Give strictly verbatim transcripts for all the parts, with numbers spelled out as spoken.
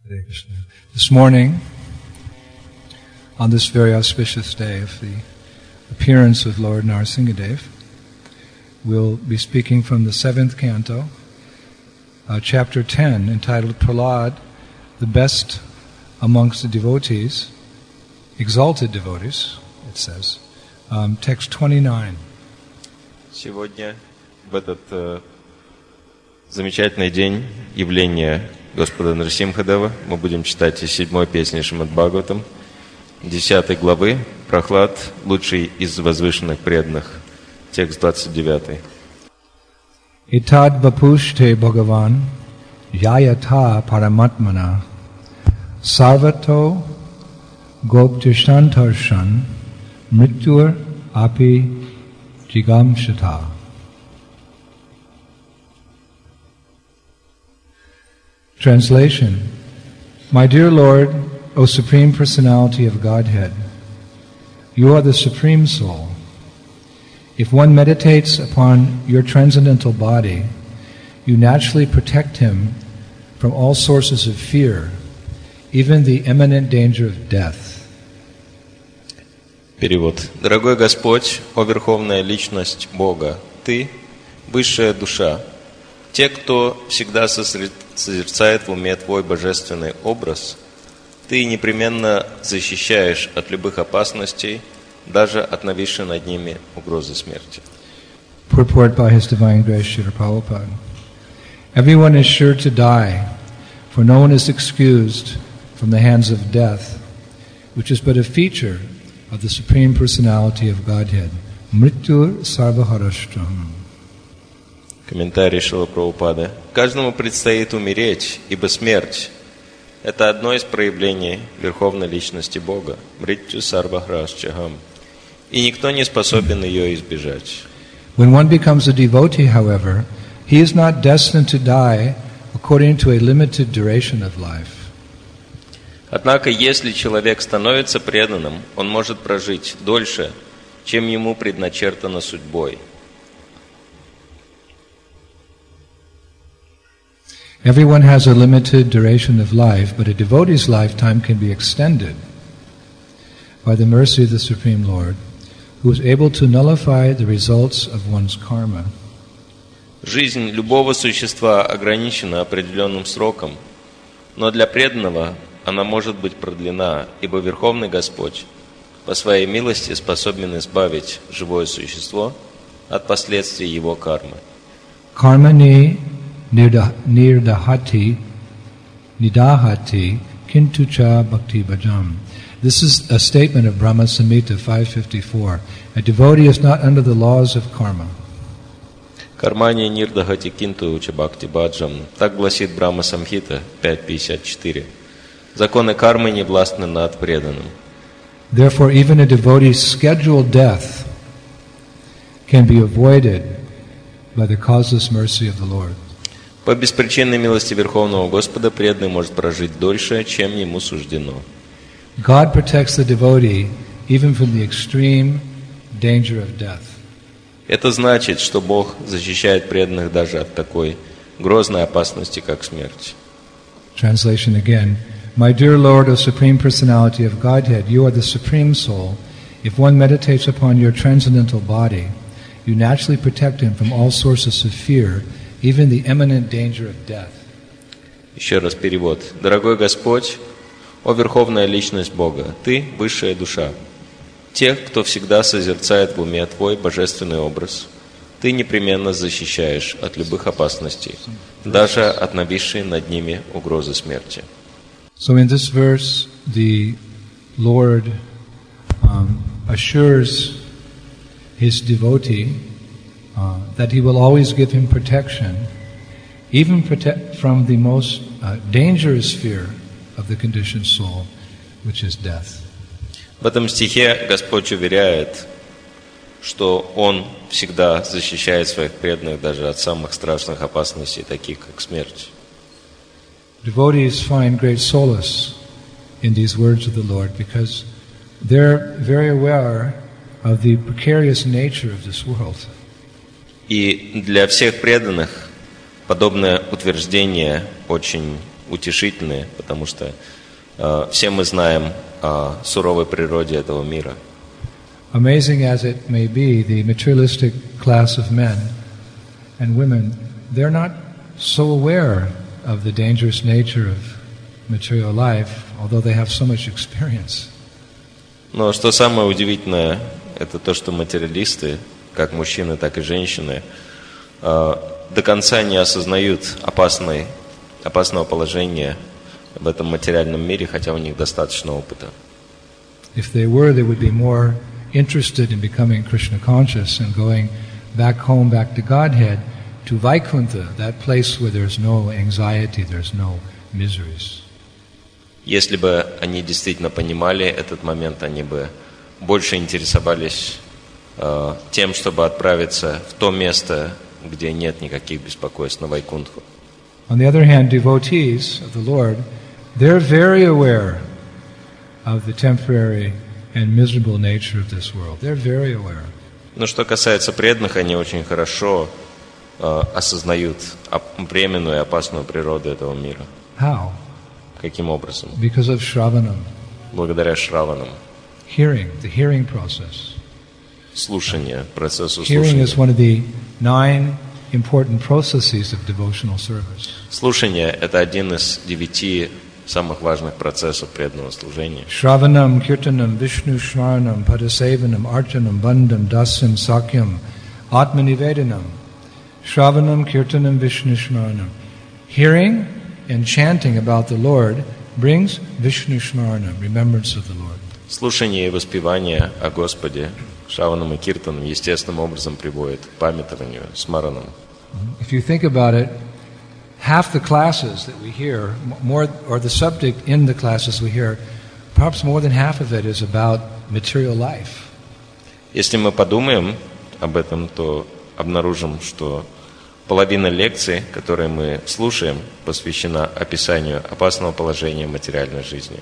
Hare Krishna. This morning, on this very auspicious day of the appearance of Lord Narasimhadev, we'll be speaking from the seventh canto, uh, chapter ten, entitled Prahlad, the best amongst the devotees, exalted devotees, it says, um, text twenty-nine. Сегодня, в этот э, замечательный день явления Господа Нарасимхадева, мы будем читать из седьмой песни Шримад Бхагаватам, десятой главы, Прахлад, лучший из возвышенных преданных, текст двадцать девятый. Itad vapushte Bhagavan yayatha paramatmana sarvato goptishantarshan mrityur api jigamshata. Translation. My dear Lord, O Supreme Personality of Godhead, you are the Supreme Soul. If one meditates upon your transcendental body, you naturally protect him from all sources of fear, even the imminent danger of death. Перевод. Дорогой Господь, о Верховная Личность Бога, Ты – Высшая Душа. Те, кто всегда созерцает в уме Твой божественный образ, Ты непременно защищаешь от любых опасностей, даже от нависшей над ними угрозы смерти. Purport by His Divine Grace Srila Prabhupada. Everyone is sure to die, for no one is excused from the hands of death, which is but a feature of the Supreme Personality of Godhead. Mrityur sarvaharashtam. Комментарий Шрила Прабхупады. Каждому предстоит умереть, ибо смерть – это одно из проявлений Верховной Личности Бога. Мритью сарвахрашчахам. И никто не способен ее избежать. When one becomes a devotee, however, he is not destined to die according to a limited duration of life. Однако, если человек становится преданным, он может прожить дольше, чем ему предначертано судьбой. Everyone has a limited duration of life, but a devotee's lifetime can be extended by the mercy of the Supreme Lord, who is able to nullify the results of one's karma. Жизнь любого существа ограничена определенным сроком, но для преданного она может быть продлена, ибо Верховный Господь по своей милости способен избавить живое существо от последствий его кармы. Karmani nirdahati nidahati kintucha bhakti bhajam. This is a statement of Brahma Samhita five fifty-four. A devotee is not under the laws of karma. Кармани нирдахати кинту чабхакти баджам. Так гласит Брахма Самхита пять пятьдесят четыре. Законы кармы не властны над преданным. Therefore, even a devotee's scheduled death can be avoided by the causeless mercy of the Lord. По беспричинной милости Верховного Господа преданный может прожить дольше, чем ему суждено. God protects the devotee even from the extreme danger of death. Это значит, что Бог защищает преданных даже от такой грозной опасности, как смерть. Translation again. My dear Lord, O Supreme Personality of Godhead, you are the Supreme Soul. If one meditates upon your transcendental body, you naturally protect him from all sources of fear, even the imminent danger of death. Еще раз перевод. Дорогой Господь, о Верховная Личность Бога, Ты – Высшая Душа. Тех, кто всегда созерцает в уме Твой божественный образ, Ты непременно защищаешь от любых опасностей, даже от нависшей над ними угрозы смерти. So in this verse, the Lord um, assures His devotee uh, that He will always give him protection, even protect from the most uh, dangerous fear of the conditioned soul, which is death. В этом стихе Господь уверяет, что Он всегда защищает своих преданных даже от самых страшных опасностей, таких как смерть. Devotees find great solace in these words of the Lord because they're very aware of the precarious nature of this world. И для всех преданных подобное утверждение очень утешительны, потому что э, все мы знаем о суровой природе этого мира. Amazing as it may be, the materialistic class of men and women, they're not so aware of the dangerous nature of material life, although they have so much experience. Но что самое удивительное, это то, что материалисты, как мужчины, так и женщины, э, до конца не осознают опасной, опасного положения в этом материальном мире, хотя у них достаточно опыта. If they were, they would be more interested in becoming Krishna conscious and going back home, back to Godhead, to Vaikuntha, that place where there's no anxiety, there's no miseries. Если бы они действительно понимали этот момент, они бы больше интересовались э, тем, чтобы отправиться в то место, где нет никаких беспокойств, на Вайкунтху. On the other hand, devotees of the Lord, they're very aware of the temporary and miserable nature of this world. They're very aware. Но что касается преданных, они очень хорошо э, осознают временную и опасную природу этого мира. How? Каким образом? Because of Shravanam. Благодаря шраванам. Hearing, the hearing process. Слушание, процессу Hearing is слушания. one of the nine important processes of devotional service. Слушание – это один из девяти самых важных процессов преданного служения. Shravanam, Kirtanam, Vishnu Shmaranam, Padasevanam, Archanam, Bandham, Dasyam, Sakyam, Atmanivedanam. Shravanam, Kirtanam, Vishnu Shmaranam. Hearing and chanting about the Lord brings Vishnu Shmaranam, remembrance of the Lord. Слушание и воспевание о Господе, шраванам и киртанам, естественным образом приводит к памятованию, смаранам. If you think about it, half the classes that we hear, more, or the subject in the classes we hear, perhaps more than half of it is about material life. Если мы подумаем об этом, то обнаружим, что половина лекций, которые мы слушаем, посвящена описанию опасного положения материальной жизни.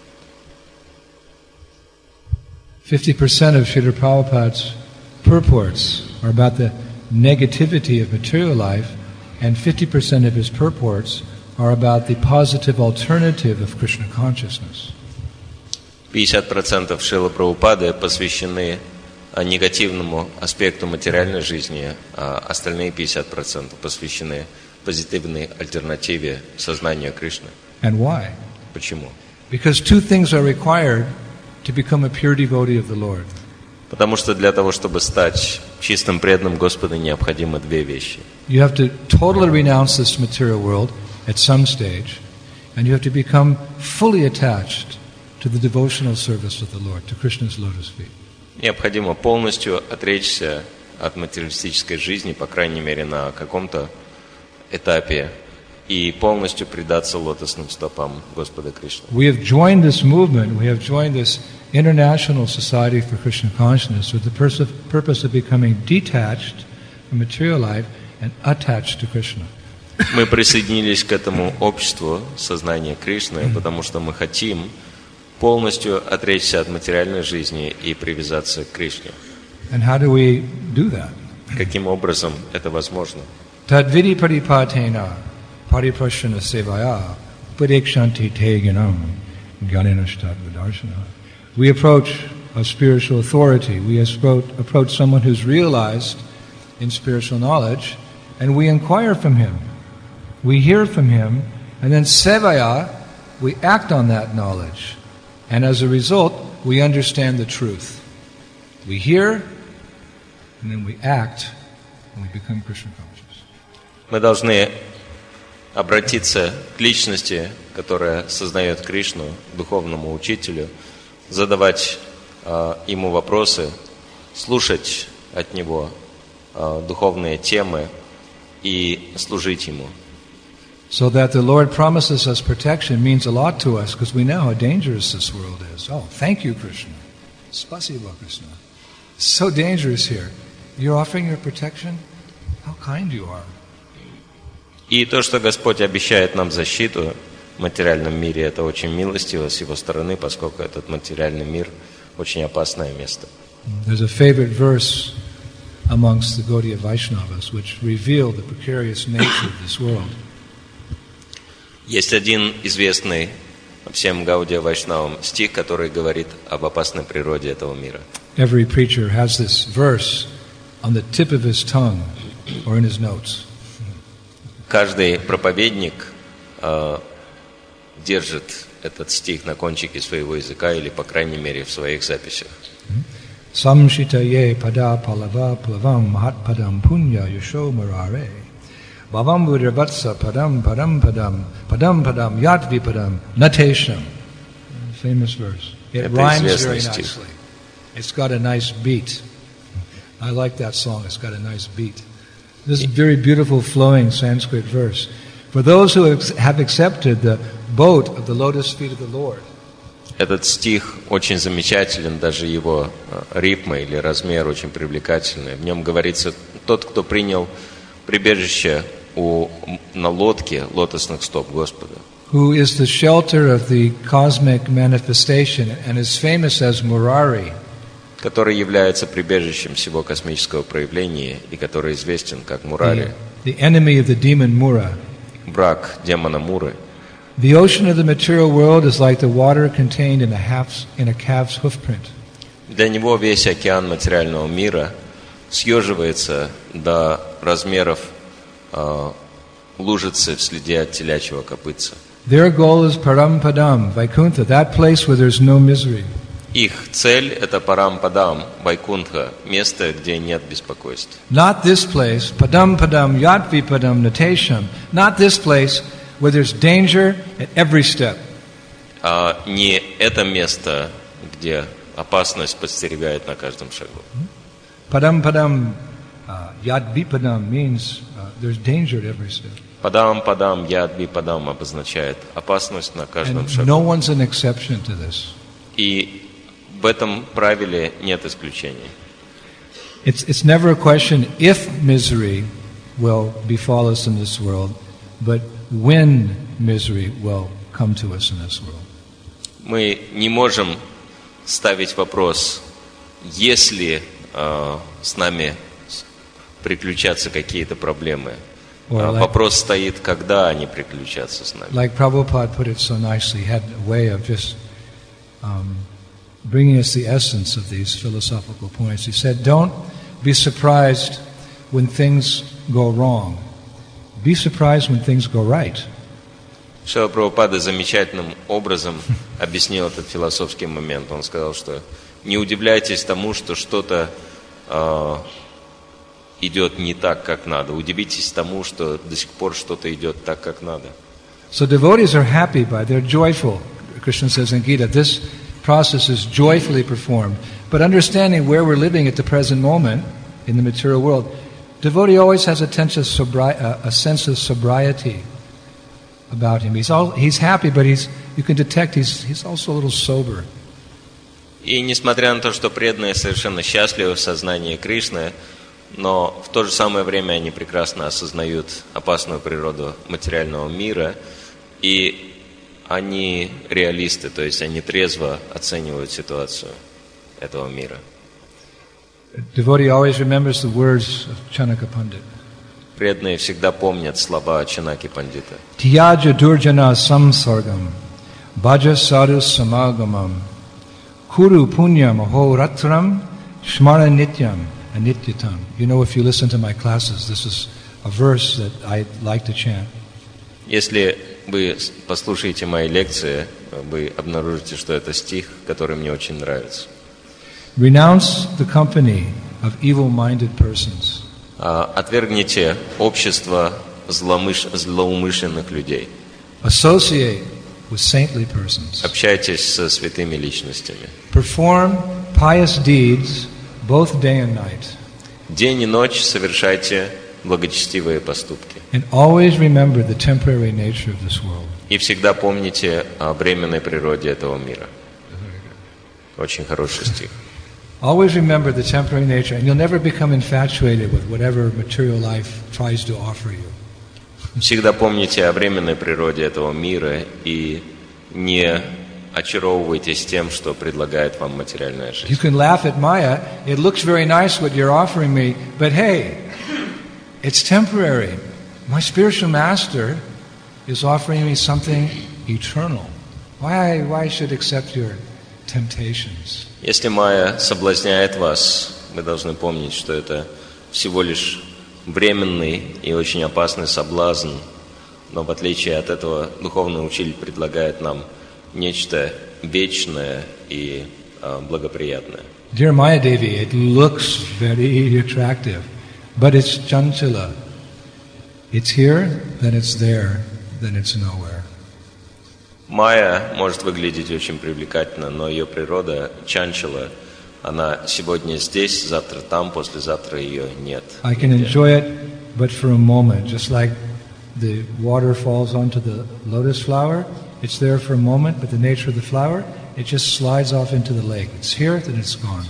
fifty percent of Srila Prabhupada's purports are about the negativity of material life, and fifty percent of his purports are about the positive alternative of Krishna consciousness. пятьдесят процентов Шрилы Прабхупады посвящены негативному аспекту материальной жизни, а остальные пятьдесят процентов посвящены позитивной альтернативе сознанию Кришны. And why? Почему? Because two things are required to become a pure devotee of the Lord. Потому что для того, чтобы стать чистым преданным Господа, необходимы две вещи. You have to totally renounce this material world at some stage, and you have to become fully attached to the devotional service of the Lord, to Krishna's lotus feet. Необходимо полностью отречься от материалистической жизни, по крайней мере, на каком-то этапе, и полностью предаться лотосным стопам Господа Кришны. We have joined this movement, we have joined this International Society for Krishna Consciousness with the pers- purpose of becoming detached from material life and attached to Krishna. Мы присоединились к этому обществу сознания Кришны, потому что мы хотим полностью отречься от материальной жизни и привязаться к Кришне. And how do we do that? Каким образом это возможно? Tadvidi paripatena pariprashana sevaya parikshanti te ganam gyaninashtat vidarshana. We approach a spiritual authority. We approach someone who's realized in spiritual knowledge, and we inquire from him. We hear from him, and then sevaya, we act on that knowledge. And as a result, we understand the truth. We hear, and then we act, and we become Krishna conscious. Мы должны обратиться к личности, которая сознает Кришну, духовному учителю, задавать э, ему вопросы, слушать от него э, духовные темы и служить ему. So that the Lord promises us protection means a lot to us, because we know how dangerous this world is. Oh, thank you, Krishna. Spasiba, Krishna. It's so dangerous here. You're offering your protection? How kind you are. И то, что Господь обещает нам защиту в материальном мире, это очень милостиво с Его стороны, поскольку этот материальный мир очень опасное место. There's a favorite verse amongst the Gaudiya Vaishnavas which reveal the precarious nature of this world. Есть один известный всем Гаудия Вайшнавам стих, который говорит об опасной природе этого мира. Every preacher has this verse on the tip of his tongue or in his notes. Каждый проповедник э, держит этот стих на кончике своего языка или, по крайней мере, в своих записях. Samshitaye pada palava plavam mahat padam punya yasho murare. Bhavam buddhavatsa padam padam padam padam padam yat vipadam natesham. Famous verse. It Это rhymes известный very стих. nicely. It's got a nice beat. I like that song. It's got a nice beat. This is a very beautiful flowing Sanskrit verse. For those who have accepted the boat of the lotus feet of the Lord. Этот стих очень замечателен, даже его рифма или размер очень привлекательный. В нем говорится: тот, кто принял прибежище у, на лодке лотосных стоп Господа, who is the shelter of the cosmic manifestation and is famous as Murari, который является прибежищем всего космического проявления и который известен как Мурари, the, the enemy of the demon Mura. враг демона Муры. The ocean of the material world is like the water contained in a, half, in a calf's hoofprint. Для него весь океан материального мира съеживается до размеров э, лужицы в следе от телячьего копытца. Their goal is Param Padam, Vaikuntha, that place where there's no misery. Их цель – это Парам-Падам, Вайкунтха, место, где нет беспокойств. Not this place, Padam Padam, Yatvi Padam, Natesham, not this place where there's danger at every step. А не это место, где опасность подстерегает на каждом шагу. Padam Padam, uh, Yatvi Padam means uh, there's danger at every step. Падам-Падам, Ядви-Падам обозначает опасность на каждом And шагу. no one's an exception to this. И в этом правиле нет исключений. It's, it's never a question if misery will befall us in this world, but when misery will come to us in this world. Мы не можем ставить вопрос, если э, с нами приключатся какие-то проблемы. Or like- Вопрос стоит, когда они приключатся с нами. Like Prabhupada put it so nicely, he had a way of just um, bringing us the essence of these philosophical points. He said, don't be surprised when things go wrong. Be surprised when things go right. Шрила Прабхупада замечательным образом объяснил этот философский момент. Он сказал, что не удивляйтесь тому, что что-то э, идет не так, как надо. Удивитесь тому, что до сих пор что-то идет так, как надо. So devotees are happy by it. They're joyful. Krishna says in Gita, this process is joyfully performed. But understanding where we're living at the present moment in the material world, devotee always has a, sense of sobri- uh, a sense of sobriety about him. He's all, he's happy, but he's you can detect he's he's also a little sober. И несмотря на то, что преданные совершенно счастливы в сознании Кришны, но в то же самое время они прекрасно осознают опасную природу материального мира, и они реалисты, то есть они трезво оценивают ситуацию этого мира. Devotee always remembers the words of Chanaka Pandit. Преданные всегда помнят слова Чанаки Пандита. Tyaja durjana samsargam, bhaja sadhu samagamam, kuru punyam ahoratram, shmara nityam, anityatam. You know, if you listen to my classes, this is a verse that I like to chant. Если вы послушаете мои лекции, вы обнаружите, что это стих, который мне очень нравится. Renounce the company of evil-minded persons. Отвергните общество зломыш... злоумышленных людей. Associate with saintly persons. Общайтесь со святыми личностями. Perform pious deeds both day and night. День и ночь совершайте благочестивые поступки. And always remember the temporary nature of this world. И всегда помните о временной природе этого мира. Очень хороший стих. Always remember the temporary nature, and you'll never become infatuated with whatever material life tries to offer you. Всегда помните о временной природе этого мира и не очаровывайтесь тем, что предлагает вам материальная жизнь. You can laugh at Maya. It looks very nice what you're offering me, but hey, it's temporary. My spiritual master is offering me something eternal. Why, why I should accept your temptations? Если майя соблазняет вас, вы должны помнить, что это всего лишь временный и очень опасный соблазн, но в отличие от этого духовный учитель предлагает нам нечто вечное и э, благоприятное. Dear Maya Devi, it looks very attractive, but it's chanchala. It's here, then it's there, then it's nowhere. Майя может выглядеть очень привлекательно, но ее природа чанчала. Она сегодня здесь, завтра там, послезавтра ее нет. I can enjoy it, but for a moment, just like the water falls onto the lotus flower. It's there for a moment, but the nature of the flower, it just slides off into the lake. It's here, then it's gone.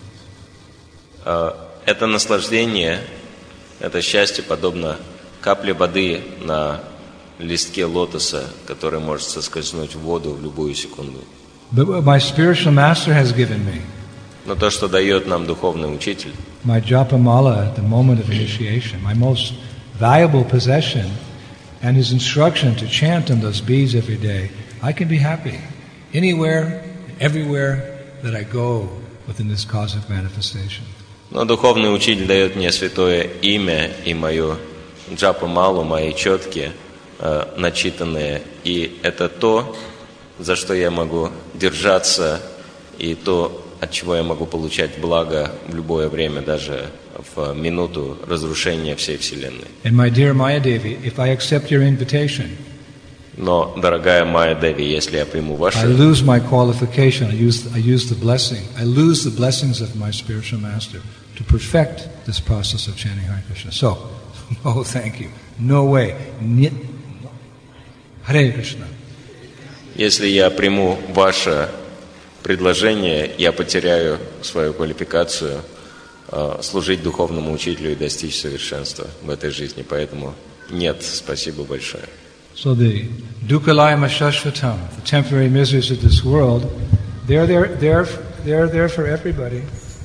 Это наслаждение, это счастье подобно капле воды на листке лотоса, который может соскользнуть в воду в любую секунду. But what my spiritual master has given me, Но то, что дает нам духовный учитель, my japamala at the moment of initiation, my most valuable possession, and his instruction to chant on those beads every day, I can be happy anywhere, everywhere that I go within this cosmic manifestation. но духовный учитель дает мне святое имя и мою джапа-малу, мои четки, э, начитанные. И это то, за что я могу держаться, и то, от чего я могу получать благо в любое время, даже в минуту разрушения всей Вселенной. And my dear Maya Devi, if I accept your invitation, Но, дорогая Майя Деви, если я приму I ваше, lose my qualification. I use, I use the blessing. I lose the blessings of my spiritual master to perfect this process of chanting Hare Krishna. So, no, thank you. No way. Ni- Hare Krishna. если я приму ваше предложение, я потеряю свою квалификацию э, служить духовному учителю и достичь совершенства в этой жизни. Поэтому нет, спасибо большое. So the dukkhalayama shashvatam, the temporary miseries of this world, they're there, they're, they're there for everybody.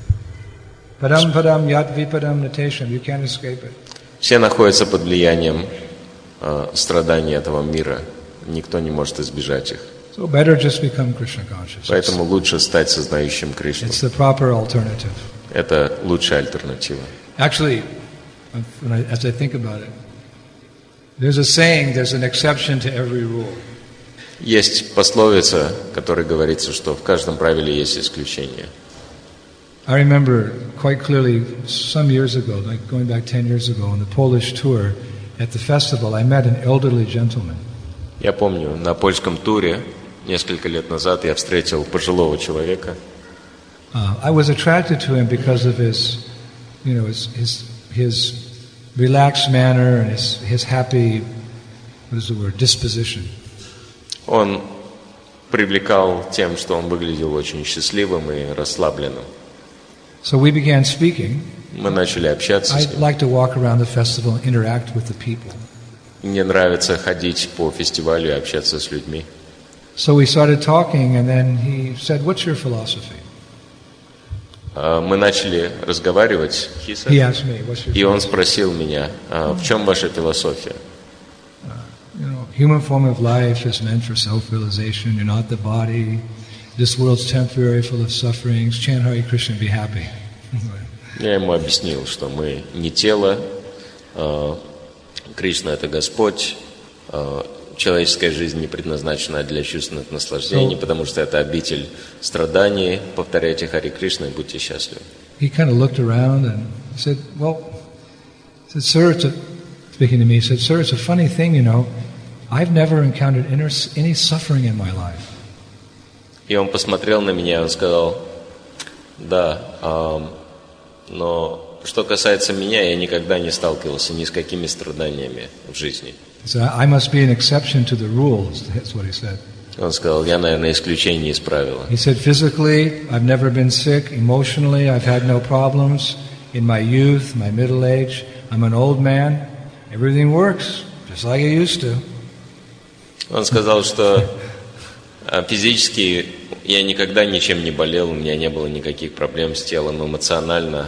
Padam padam yat vipadam natesham, you can't escape it. Все находятся под влиянием э, страданий этого мира. Никто не может избежать их. So better just become Krishna conscious. Поэтому лучше стать сознающим Кришну. It's the proper alternative. Это лучшая альтернатива. Actually, when I, as I think about it, there's a saying, there's an exception to every rule. Есть пословица, в которой говорится, что в каждом правиле есть исключение. I remember quite clearly some years ago, like going back ten years ago, on the Polish tour, at the festival, I met an elderly gentleman. Я помню, на польском туре несколько лет назад я встретил пожилого человека. Uh, I was attracted to him because of his, you know, his his, his relaxed manner and his, his happy, what is the word, disposition. Он привлекал тем, что он выглядел очень счастливым и расслабленным. So we began speaking. Мы начали общаться с I ним. like to walk around the festival and interact with the people. Мне нравится ходить по фестивалю и общаться с людьми. So we started talking, and then he said, "What's your philosophy?" А, Мы начали разговаривать, he said, He asked me, "What's your и он philosophy?" спросил меня, «А в чем ваша философия? You know, human form of life is meant for self-realization. You're not the body. This world's temporary, full of sufferings. Chant Hare Krishna and be happy. Я ему объяснил, что мы не тело, а, Кришна — это Господь, а, человеческая жизнь не предназначена для чувственных наслаждений, потому что это обитель страданий. Повторяйте Харе Кришна и будьте счастливы. He kind of looked around and said, "Well," he said, "Sir, it's a," speaking to me, he said, "Sir, it's a funny thing, you know. I've never encountered inner, any suffering in my life." И он посмотрел на меня, и он сказал, да, а, но что касается меня, я никогда не сталкивался ни с какими страданиями в жизни. He said, "I must be an exception to the rules." That's what he said. Он сказал, я, наверное, исключение из правила. He said, "Physically, I've never been sick. Emotionally, I've had no problems. In my youth, my middle age, I'm an old man. Everything works just like it used to." Он сказал, что а, физически я никогда ничем не болел, у меня не было никаких проблем с телом, эмоционально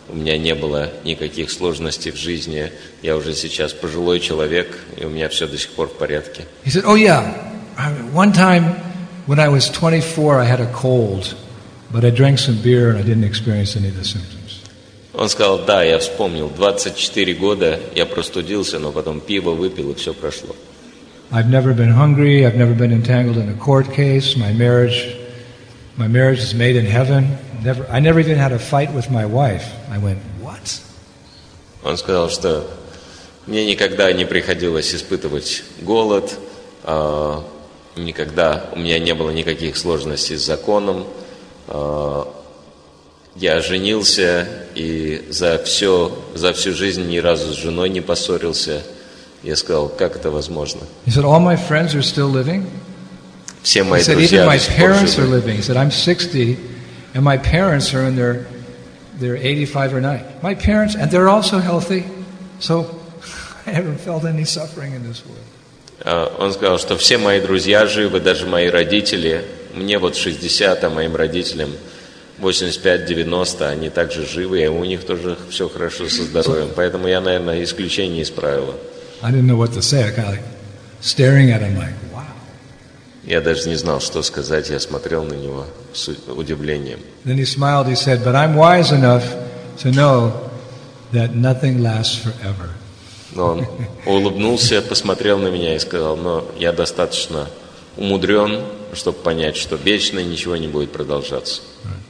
у меня не было никаких сложностей в жизни, я уже сейчас пожилой человек, и у меня все до сих пор в порядке. He said, "Oh yeah, one time when I was twenty-four, I had a cold, but I drank some beer and I didn't experience any of the symptoms." Он сказал, да, я вспомнил, двадцать четыре года я простудился, но потом пиво выпил, и все прошло. I've never been hungry, I've never been entangled in a court case, my marriage, my marriage is made in heaven. Never, I never even had a fight with my wife. I went, what? Он сказал, что мне никогда не приходилось испытывать голод, э, никогда у меня не было никаких сложностей с законом. Э, я женился и за, все, за всю жизнь ни разу с женой не поссорился. Я сказал, как это возможно? He said, all my friends are still living. Все мои He said, друзья even my до сих пор parents are живы. living. He said, I'm sixty, and my parents are in their, they're eighty-five or ninety. My parents, and they're also healthy, so I haven't felt any suffering in this world. Uh, он сказал, что все мои друзья живы, даже мои родители. Мне вот шестьдесят, а моим родителям восемьдесят пять девяносто, они также живы, и у них тоже все хорошо со здоровьем. Поэтому я, наверное, исключение из правила. I didn't know what to say. I kind of like staring at him like, wow. Я даже не знал, что сказать. Я смотрел на него с удивлением. Then he smiled. He said, but I'm wise enough to know that nothing lasts forever. Но он улыбнулся, посмотрел на меня и сказал, но я достаточно умудрен, чтобы понять, что вечно ничего не будет продолжаться.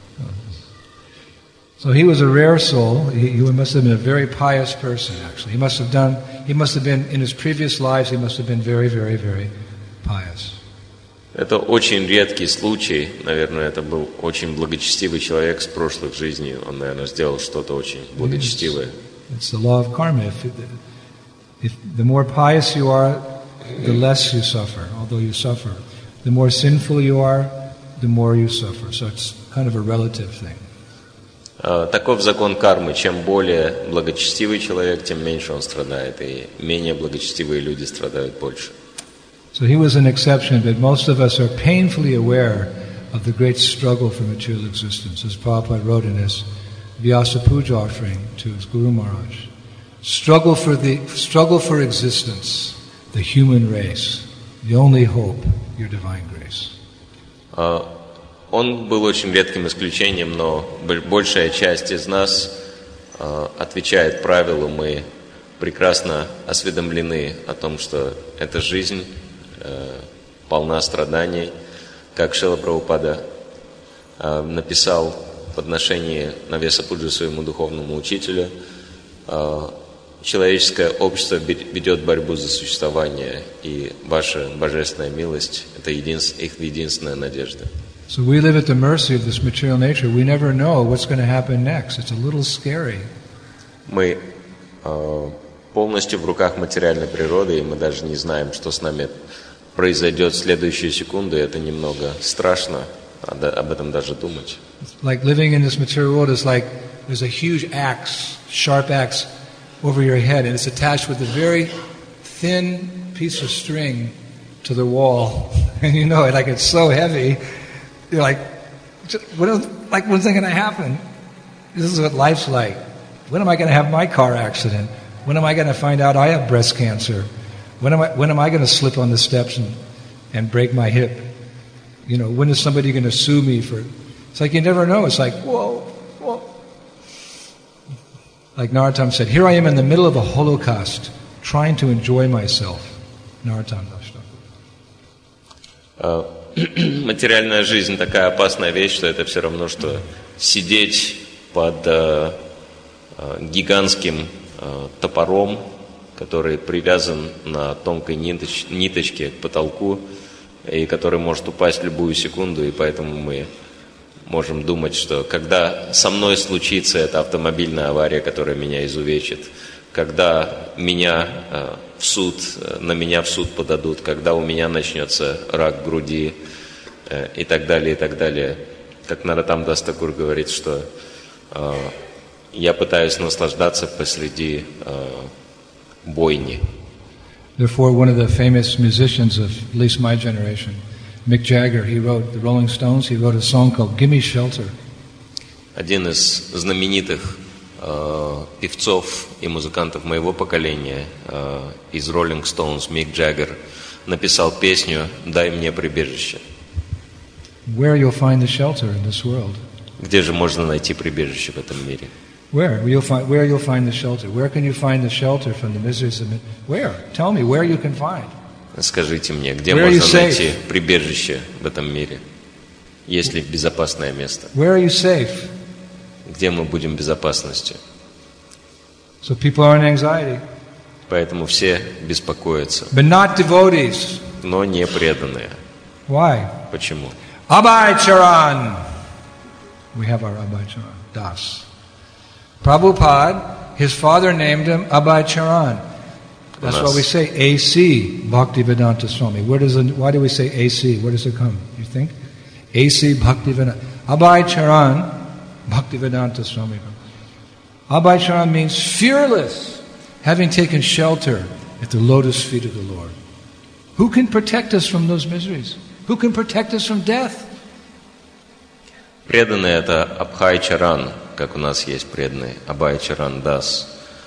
So he was a rare soul. He, he must have been a very pious person, actually. He must have done, he must have been, in his previous lives, he must have been very, very, very pious. Это очень редкий случай. Наверное, это был очень благочестивый человек с прошлых жизней. Он, наверное, сделал что-то очень благочестивое. It's the law of karma. If, if the more pious you are, the less you suffer, although you suffer. The more sinful you are, the more you suffer. So it's kind of a relative thing. Таков закон кармы. Чем более благочестивый человек, тем меньше он страдает, и менее благочестивые люди страдают больше. So he was an exception, but most of us are painfully aware of the great struggle for material existence, as Prabhupada wrote in his Vyasa Puja offering to his Guru Maharaj. Struggle for the struggle for existence, the human race, the only hope, your divine grace. Он был очень редким исключением, но большая часть из нас отвечает правилу. Мы прекрасно осведомлены о том, что эта жизнь полна страданий. Как Шрила Прабхупада написал в подношении Навеса Пуджи своему духовному учителю, человеческое общество ведет борьбу за существование, и ваша божественная милость – это единственная, их единственная надежда. So we live at the mercy of this material nature. We never know what's going to happen next. It's a little scary. Мы э, полностью в руках материальной природы, и мы даже не знаем, что с нами произойдет в следующую секунду. И это немного страшно об этом даже думать. Like living in this material world is like there's a huge axe, sharp axe, over your head, and it's attached with a very thin piece of string to the wall, and you know it, like it's so heavy. You're like, what is, like, when's that going to happen? This is what life's like. When am I going to have my car accident? When am I going to find out I have breast cancer? When am I, when am I going to slip on the steps and, and break my hip? You know, when is somebody going to sue me for... It's like you never know. It's like, whoa, whoa. Like Narottam said, here I am in the middle of a Holocaust, trying to enjoy myself. Narottam Das Thakur. Материальная жизнь такая опасная вещь, что это все равно, что сидеть под э, э, гигантским э, топором, который привязан на тонкой ниточ, ниточке к потолку, и который может упасть в любую секунду, и поэтому мы можем думать, что когда со мной случится эта автомобильная авария, которая меня изувечит, когда меня э, в суд, на меня в суд подадут, когда у меня начнется рак груди э, и так далее, и так далее. Как Нароттам Дас Такур говорит, что э, я пытаюсь наслаждаться посреди э, бойни. Therefore, one of the famous musicians of at least my generation, Mick Jagger, he wrote, the Rolling Stones, he wrote a song called Gimme Shelter. Один из знаменитых э, певцов и музыкантов моего поколения э, из Rolling Stones, Мик Джаггер, написал песню «Дай мне прибежище». Where you'll find the shelter in this world? Где же можно найти прибежище в этом мире? Where you'll find where you'll find the shelter? Where can you find the shelter from the miseries of it? Where? Tell me where you can find. Скажите мне, где Where are можно you найти safe? прибежище в этом мире? Есть ли безопасное место? Where are you safe? Где мы будем в безопасности? So people are in anxiety, Поэтому все беспокоятся, but not devotees. но не преданные. Why? Почему? Abhay Charan. We have our Abhay Charan, Das. Prabhupada, his father named him Abhay Charan. That's why we say A C Bhaktivedanta Swami. Where does it, why do we say A C? Where does it come? You think? A C Bhaktivedanta. Abhay Charan, Bhaktivedanta Swami. Abhay Charan means fearless, having taken shelter at the lotus feet of the Lord. Who can protect us from those miseries? Who can protect us from death? Преданные — это Абхай Чаран, как у нас есть преданные, Абхай Чаран Дас.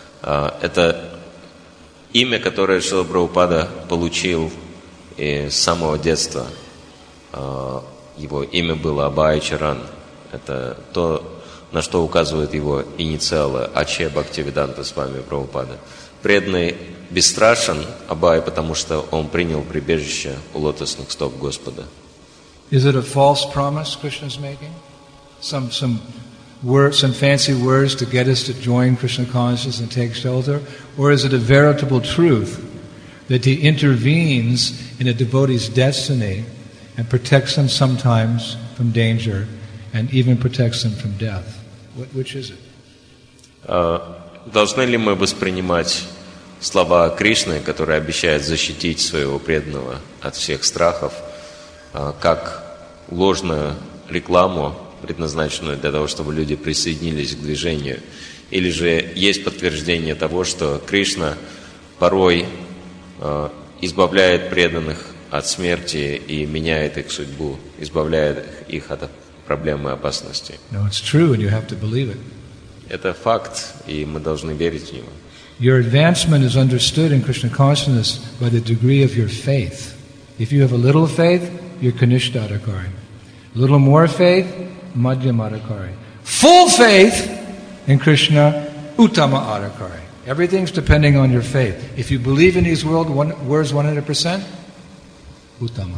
Это имя, которое Шрила Прабхупада получил и с самого детства. Его имя было Абхай Чаран. Это то, на что указывают его инициалы Аче Бхактивиданта Свами Прабхупада. Преданный бесстрашен, Абхай, потому что он принял прибежище у лотосных стоп Господа. Is it a false promise Krishna is making? Some some words, some fancy words to get us to join Krishna consciousness and take shelter, or is it a veritable truth that he intervenes in a devotee's destiny and protects them sometimes from danger and even protects them from death? Which is it? Должны ли мы воспринимать слова Кришны, которые обещают защитить своего преданного от всех страхов, как ложную рекламу, предназначенную для того, чтобы люди присоединились к движению? Или же есть подтверждение того, что Кришна порой э, избавляет преданных от смерти и меняет их судьбу, избавляет их от проблем и опасностей? No, it's true, and you have to believe it. Это факт, и мы должны верить в него. Your advancement is understood in Krishna consciousness by the degree of your faith. If you have a little faith, you're Kanishta Adhikari. A little more faith, Madhyama Adhikari. Full faith in Krishna, Uttama Adhikari. Everything's depending on your faith. If you believe in these world, one, words one hundred percent, Uttama.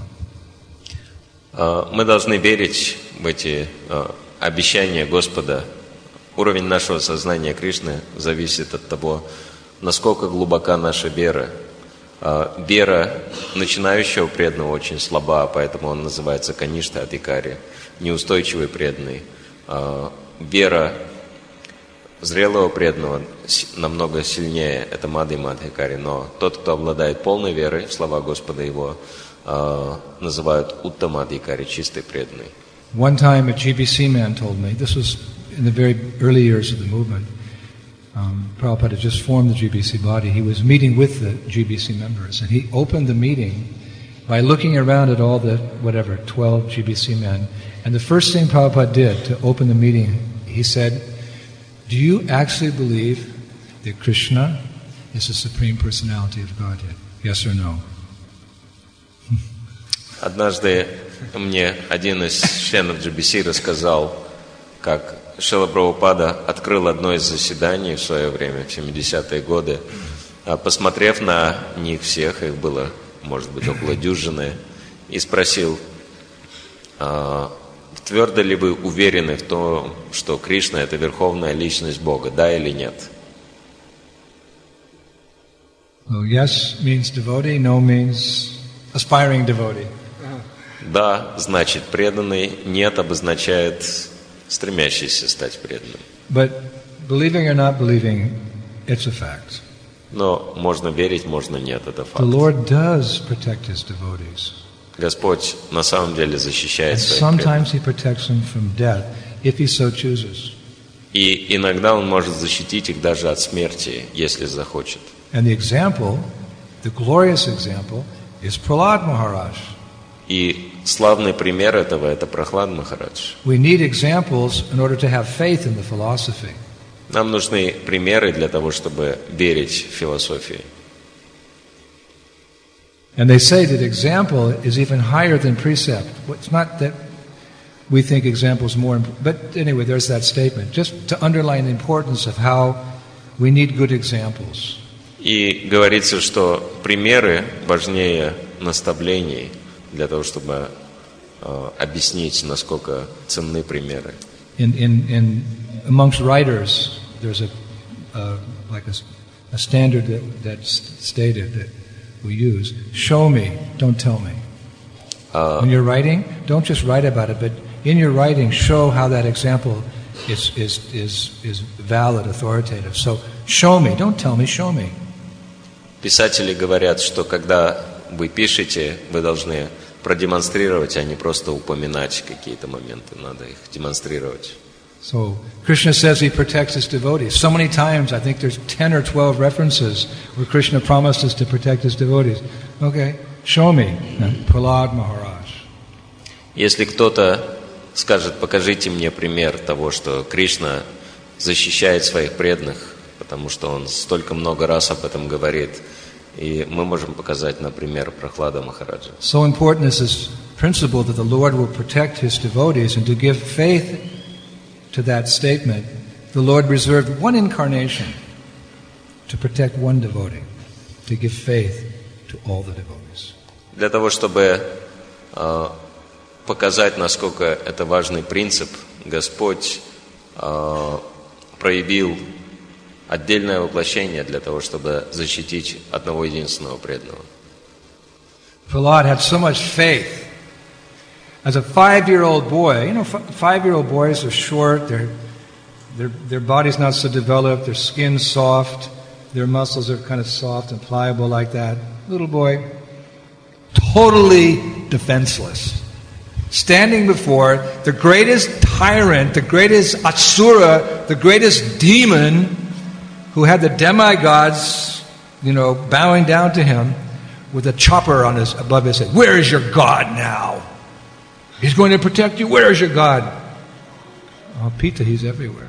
Мы должны верить в эти обещания Господа. Уровень нашего сознания Кришны зависит от того, насколько глубока наша вера. Вера начинающего преданного очень слаба, поэтому он называется Каништа Адхикари, неустойчивый преданный. Вера зрелого преданного намного сильнее, это Мадхима Адхикари, но тот, кто обладает полной верой, слова Господа его называют Уттама Адхикари, чистый преданный. One time a G B C man told me, this was in the very early years of the movement, um, Prabhupada had just formed the G B C body. He was meeting with the G B C members, and he opened the meeting by looking around at all the, whatever, twelve G B C men. And the first thing Prabhupada did to open the meeting, he said, do you actually believe that Krishna is the Supreme Personality of Godhead? Yes or no? Однажды мне один из членов Джи Би Си рассказал, как Шрила Прабхупада открыл одно из заседаний в свое время, в семидесятые годы. Посмотрев на них всех, их было, может быть, около дюжины, и спросил, твердо ли вы уверены в том, что Кришна — это верховная личность Бога, да или нет? Well, yes means devotee, no means aspiring devotee. Да значит преданный, нет обозначает стремящийся стать преданным. But believing or not believing, it's a fact. Но можно верить, можно нет, это факт. The Lord does protect His devotees. Господь на самом деле защищает And своих sometimes преданных. He protects them from death, if He so chooses. И иногда Он может защитить их даже от смерти, если захочет. And the example, the glorious example, is Prahlad Maharaj. И славный пример этого — это Прохлад Махарадж. We need examples in order to have faith in the philosophy. Нам нужны примеры для того, чтобы верить в философии. And they say that example is even higher than precept. It's not that we think example is more important, but anyway, there's that statement, just to underline the importance of how we need good examples. И говорится, что примеры важнее наставлений для того, чтобы э, объяснить, насколько ценны примеры. In, in, in amongst writers, there's a uh, like a, a standard that, that's stated that we use. Show me, don't tell me. Uh, when you're writing, don't just write about it, but in your writing, show how that example is is is is valid, authoritative. So show me, don't tell me, show me. Писатели говорят, что когда вы пишете, вы должны продемонстрировать, а не просто упоминать какие-то моменты, надо их демонстрировать. So Krishna says he protects his devotees. So many times, I think there's ten or twelve references where Krishna promises to protect his devotees. Okay, show me, Prahlad Maharaj. Если кто-то скажет, покажите мне пример того, что Кришна защищает своих преданных, потому что он столько много раз об этом говорит, и мы можем показать, например, Прахлада Махараджа. So important is this principle that the Lord will protect his devotees, and to give faith to that statement, the Lord reserved one incarnation to protect one devotee, to give faith to all the devotees. Для того, чтобы э, показать, насколько это важный принцип, Господь э, проявил отдельное воплощение для того, чтобы защитить одного единственного преданного. Prahlad had so much faith. As a five-year-old boy, you know, f- five-year-old boys are short, their, their, their body's not so developed, their skin's soft, their muscles are kind of soft and pliable like that. Little boy, totally defenseless. Standing before the greatest tyrant, the greatest asura, the greatest demon, who had the demigods, you know, bowing down to him with a chopper on his above his head. Where is your God now? He's going to protect you. Where is your God? Oh, Pita, he's everywhere.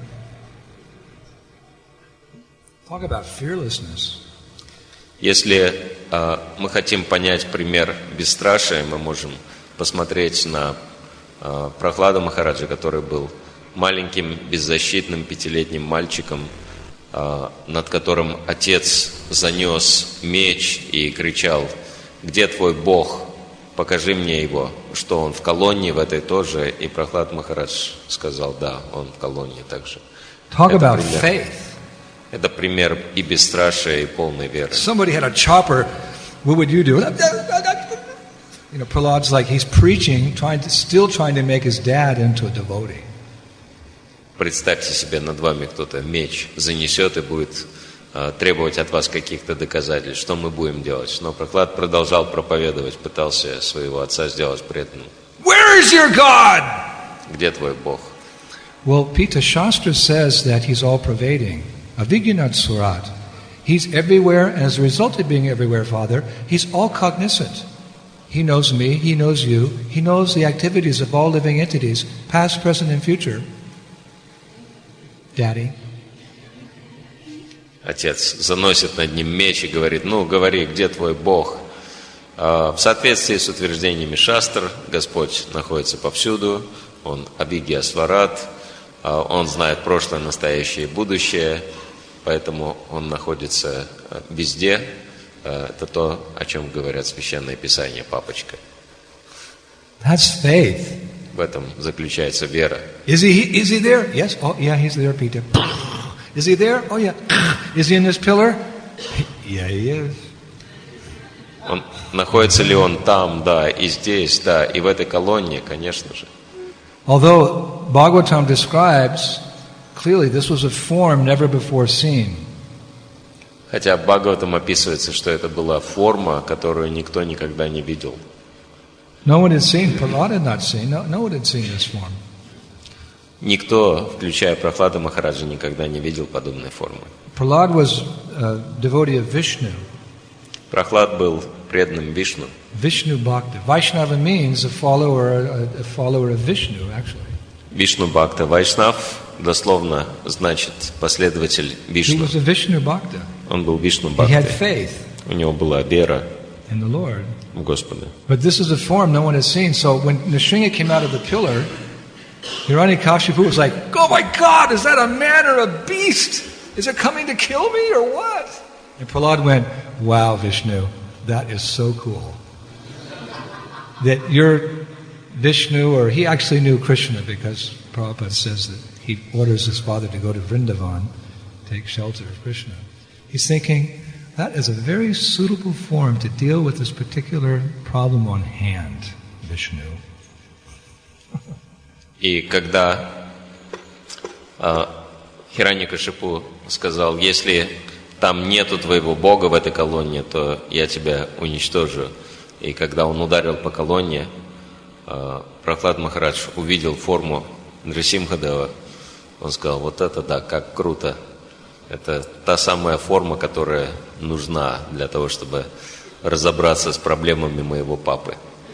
Talk about fearlessness. Если э, мы хотим понять пример бесстрашия, мы можем посмотреть на э, Прахлада Махараджа, который был маленьким, беззащитным пятилетним мальчиком, э, над которым отец занес меч и кричал: «Где твой Бог? Покажи мне его», что он в колонии в этой тоже, и Прахлад Махарадж сказал: «Да, он в колонии также». Talk это about пример, faith. Это пример и бесстрашия, и полной веры. Somebody had a chopper. What would you do? You know, Prahlad's like he's preaching, trying to, still trying to make his dad into a devotee. Представьте себе, над вами кто-то меч занесет и будет э, требовать от вас каких-то доказательств. Что мы будем делать? Но Прахлад продолжал проповедовать, пытался своего отца сделать преданным. Where is your God? Где твой Бог? Well, Pita Shastra says that he's all-pervading. Avijnanat Surat. He's everywhere, and as a result of being everywhere, Father, he's all-cognizant. He knows me, he knows you, he knows the activities of all living entities, past, present, and future. Daddy. Отец заносит над ним меч и говорит: ну, говори, где твой Бог? В соответствии с утверждениями Шастр, Господь находится повсюду, Он Авигья Сварат, Он знает прошлое, настоящее и будущее, поэтому Он находится везде. Это то, о чем говорят Священное Писание, папочка. That's faith. В этом заключается вера. Is he, is he there? Yes. Oh, yeah, he's there, Peter. Is he there? Oh, yeah. Is he in this pillar? Yeah, he is. Он, находится ли он там, да, и здесь, да, и в этой колонне, конечно же. Although Bhagavatam describes clearly this was a form never before seen. Хотя Бхагаватам описывается, что это была форма, которую никто никогда не видел. No one had seen, Prahlad had not seen, no, no one had seen this form. Никто, включая Прахлада Махараджа, никогда не видел подобной формы. Prahlad was a devotee of Vishnu. Прахлад был преданным Вишну. Vishnu Bhakta. Vaishnava means a follower, a, a follower of Vishnu, actually. Вишну Бхакта Вайшнав дословно значит последователь He Вишну. was a Vishnu Bhakta. Он был Вишну He had Бхакти. faith У него была вера in the Lord. в Господа. But this is a form no one has seen. So when Nrsimha came out of the pillar, Hiranyakashipu was like, "Oh my God, is that a man or a beast? Is it coming to kill me or what?" And Prahlad went, "Wow, Vishnu, that is so cool. That you're Vishnu," or he actually knew Krishna because Prabhupada says that he orders his father to go to Vrindavan, take shelter of Krishna. He's thinking, that is a very suitable form to deal with this particular problem on hand, Vishnu. И когда э, Хираньякашипу сказал, если там нету твоего Бога в этой колонне, то я тебя уничтожу. И когда он ударил по колонне, э, Прахлад Махарадж увидел форму Нрисимхадева. Он сказал, вот это да, как круто. Это та самая форма, которая нужна для того, чтобы разобраться с проблемами моего папы.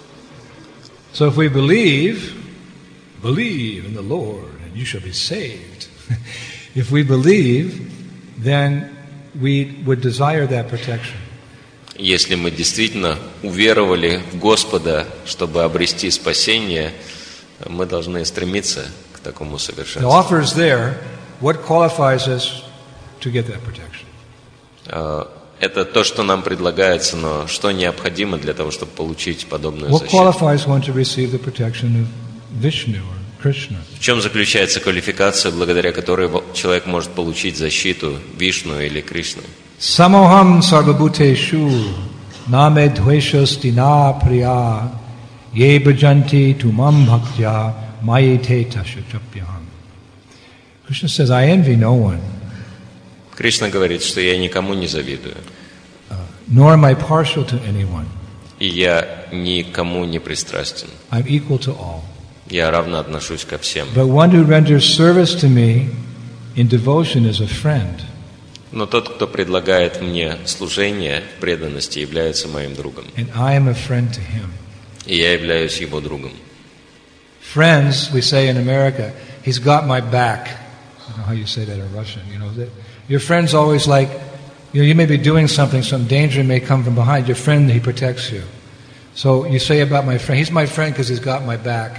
So if we believe, believe in the Lord and you shall be saved. If we believe, then we would desire that protection. Если мы действительно уверовали в Господа, чтобы обрести спасение, мы должны стремиться к такому The совершенству. offer is there. What qualifies us to get that protection? Э, Это то, что нам предлагается, но что необходимо для того, чтобы получить подобную What защиту? qualifies one to receive the protection of Vishnu or Krishna? В чем заключается квалификация, благодаря которой человек может получить защиту Вишну или Кришны? Samoham sarvabhuteshu name dveshasti na priya ye bhajanti tumam bhaktya mayete tashuchapyaham. Krishna says, I envy no one, Кришна говорит, что я никому не завидую, nor am I partial to anyone. и я никому не пристрастен. I'm equal to all. Я равно отношусь ко всем. But one who renders service to me in devotion is a friend. Но тот, кто предлагает мне служение в преданности, является моим другом. And I am a friend to him. И я являюсь его другом. Friends, we say in America, he's got my back. I don't know how you say that in Russian. You know, that your friend's always like, you know, you may be doing something, some danger may come from behind. Your friend, he protects you. So you say about my friend, he's my friend because he's got my back.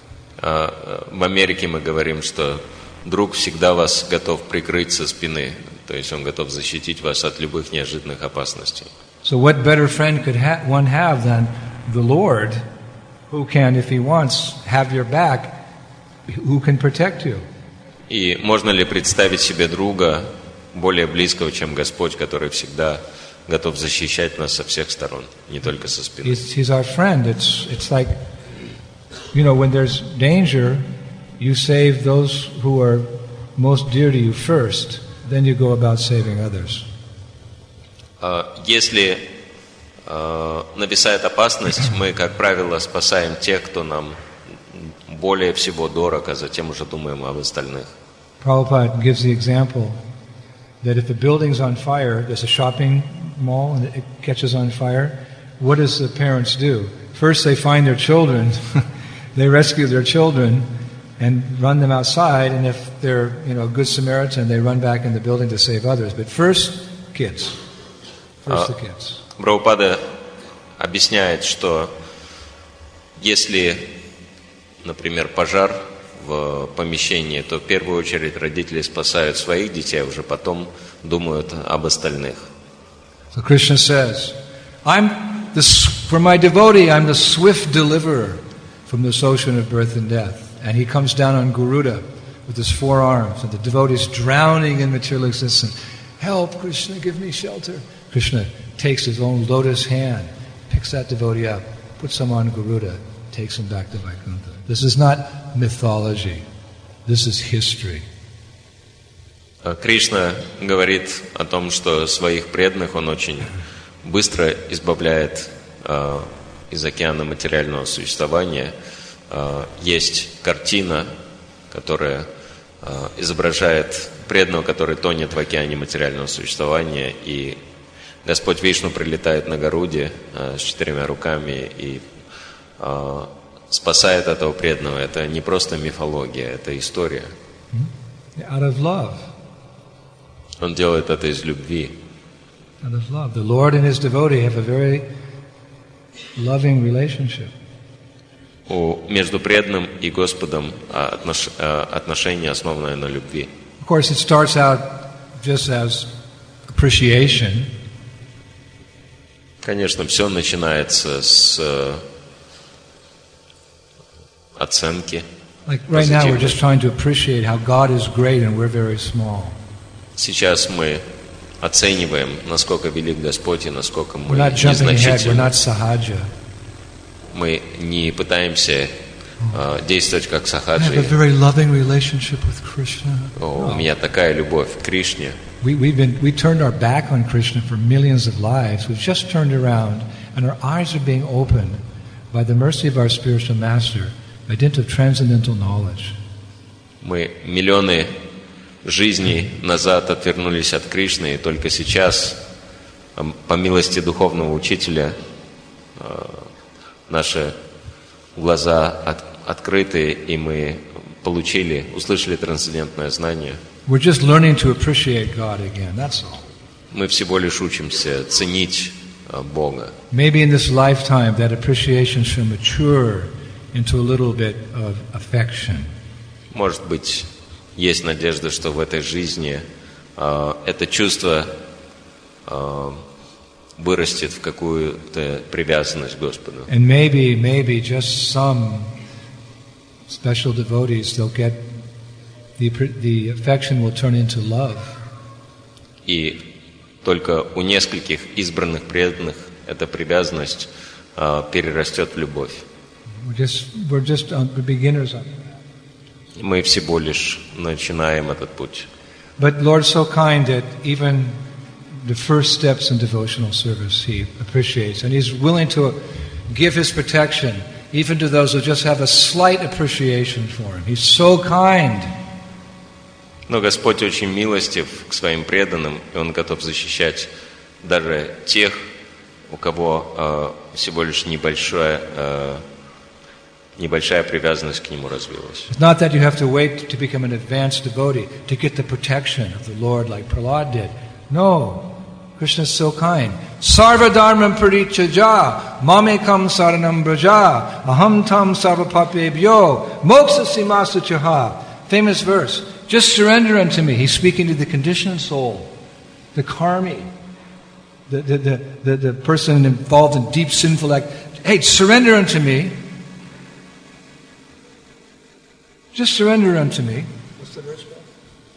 А, в Америке мы говорим, что друг всегда вас готов прикрыть со спины, то есть он готов защитить вас от любых неожиданных опасностей. So what better friend could ha- one have than the Lord, who can, if he wants, have your back, who can protect you? И можно ли представить себе друга более близкого, чем Господь, который всегда готов защищать нас со всех сторон, не только со спины? He's, he's our friend. It's, it's like, you know, when there's danger, you save those who are most dear to you first, then you go about saving others. А, Если а, нависает опасность, мы, как правило, спасаем тех, кто нам более всего дорог, а затем уже думаем об остальных. Prabhupada gives the example that if a building's on fire, there's a shopping mall and it catches on fire, what does the parents do? First they find their children, they rescue their children and run them outside, and if they're, you know, a good Samaritan, they run back in the building to save others. But first, kids. First the kids. Прабхупада объясняет, что если, например, пожар в помещении, то в первую очередь родители спасают своих детей, а уже потом думают об остальных. So Krishna says, I'm the, for my devotee, I'm the swift deliverer from this ocean of birth and death. And he comes down on Garuda with his four arms, and the devotee is drowning in material existence. Help, Krishna, give me shelter. Krishna takes his own lotus hand, picks that devotee up, puts him on Garuda, takes him back to Vaikuntha. This is not mythology. This is history. Кришна говорит о том, что своих преданных он очень быстро избавляет э, из океана материального существования. Э, есть картина, которая э, изображает преданного, который тонет в океане материального существования, и Господь Вишну прилетает на Гаруде э, с четырьмя руками и э, спасает этого преданного. Это не просто мифология, это история. Out of love. Он делает это из любви. Out of love. The Lord and His devotee have a very loving relationship. У, между преданным и Господом отнош, отношение, основанное на любви. Of course, it starts out just as appreciation. Конечно, все начинается с оценки. Like right now, we're just trying to appreciate how God is great and we're very small. Сейчас мы оцениваем, насколько велик Господь и насколько мы We're not jumping ahead. We're незначительны. not sahaja. Мы не пытаемся uh, действовать как I have a сахаджи. very loving relationship with Krishna. О, у меня такая любовь к Кришне. We, we've been, we turned our back on Krishna for millions of lives. We've just turned around, and our eyes are being opened by the mercy of our spiritual master, by dint of transcendental knowledge. Мы миллионы жизней назад отвернулись от Кришны, и только сейчас, по милости духовного учителя, наши глаза от, открыты, и мы получили, услышали трансцендентное знание. We're just learning to appreciate God again, that's all. Мы всего лишь учимся ценить Бога. Maybe in this lifetime that appreciation shall mature into a little bit of affection. Может быть, есть надежда, что в этой жизни э, это чувство э, вырастет в какую-то привязанность к Господу. And maybe, maybe just some special devotees, they'll get the, the affection will turn into love. И только у нескольких избранных преданных эта привязанность э, перерастет в любовь. We're just, we're just uh, beginners on it. Мы всего лишь начинаем этот путь. But Lord's so kind that even the first steps in devotional service He appreciates, and He's willing to give His protection even to those who just have a slight appreciation for Him. He's so kind. Но Господь очень милостив к своим преданным, и Он готов защищать даже тех, у кого э, всего лишь небольшая, э, небольшая привязанность к Нему развилась. It's not that you have to wait to become an advanced devotee to get the protection of the Lord like Prahlad did. No, Krishna is so kind. Sarva dharmam parichaja, mamekam saranam braja, aham tam sarva papebhyo, moksha simasu chaha. Famous verse. Just surrender unto me. He's speaking to the conditioned soul, the karmi, the, the, the, the, the person involved in deep sinful act. Hey, surrender unto me. Just surrender unto me. What's the verse about?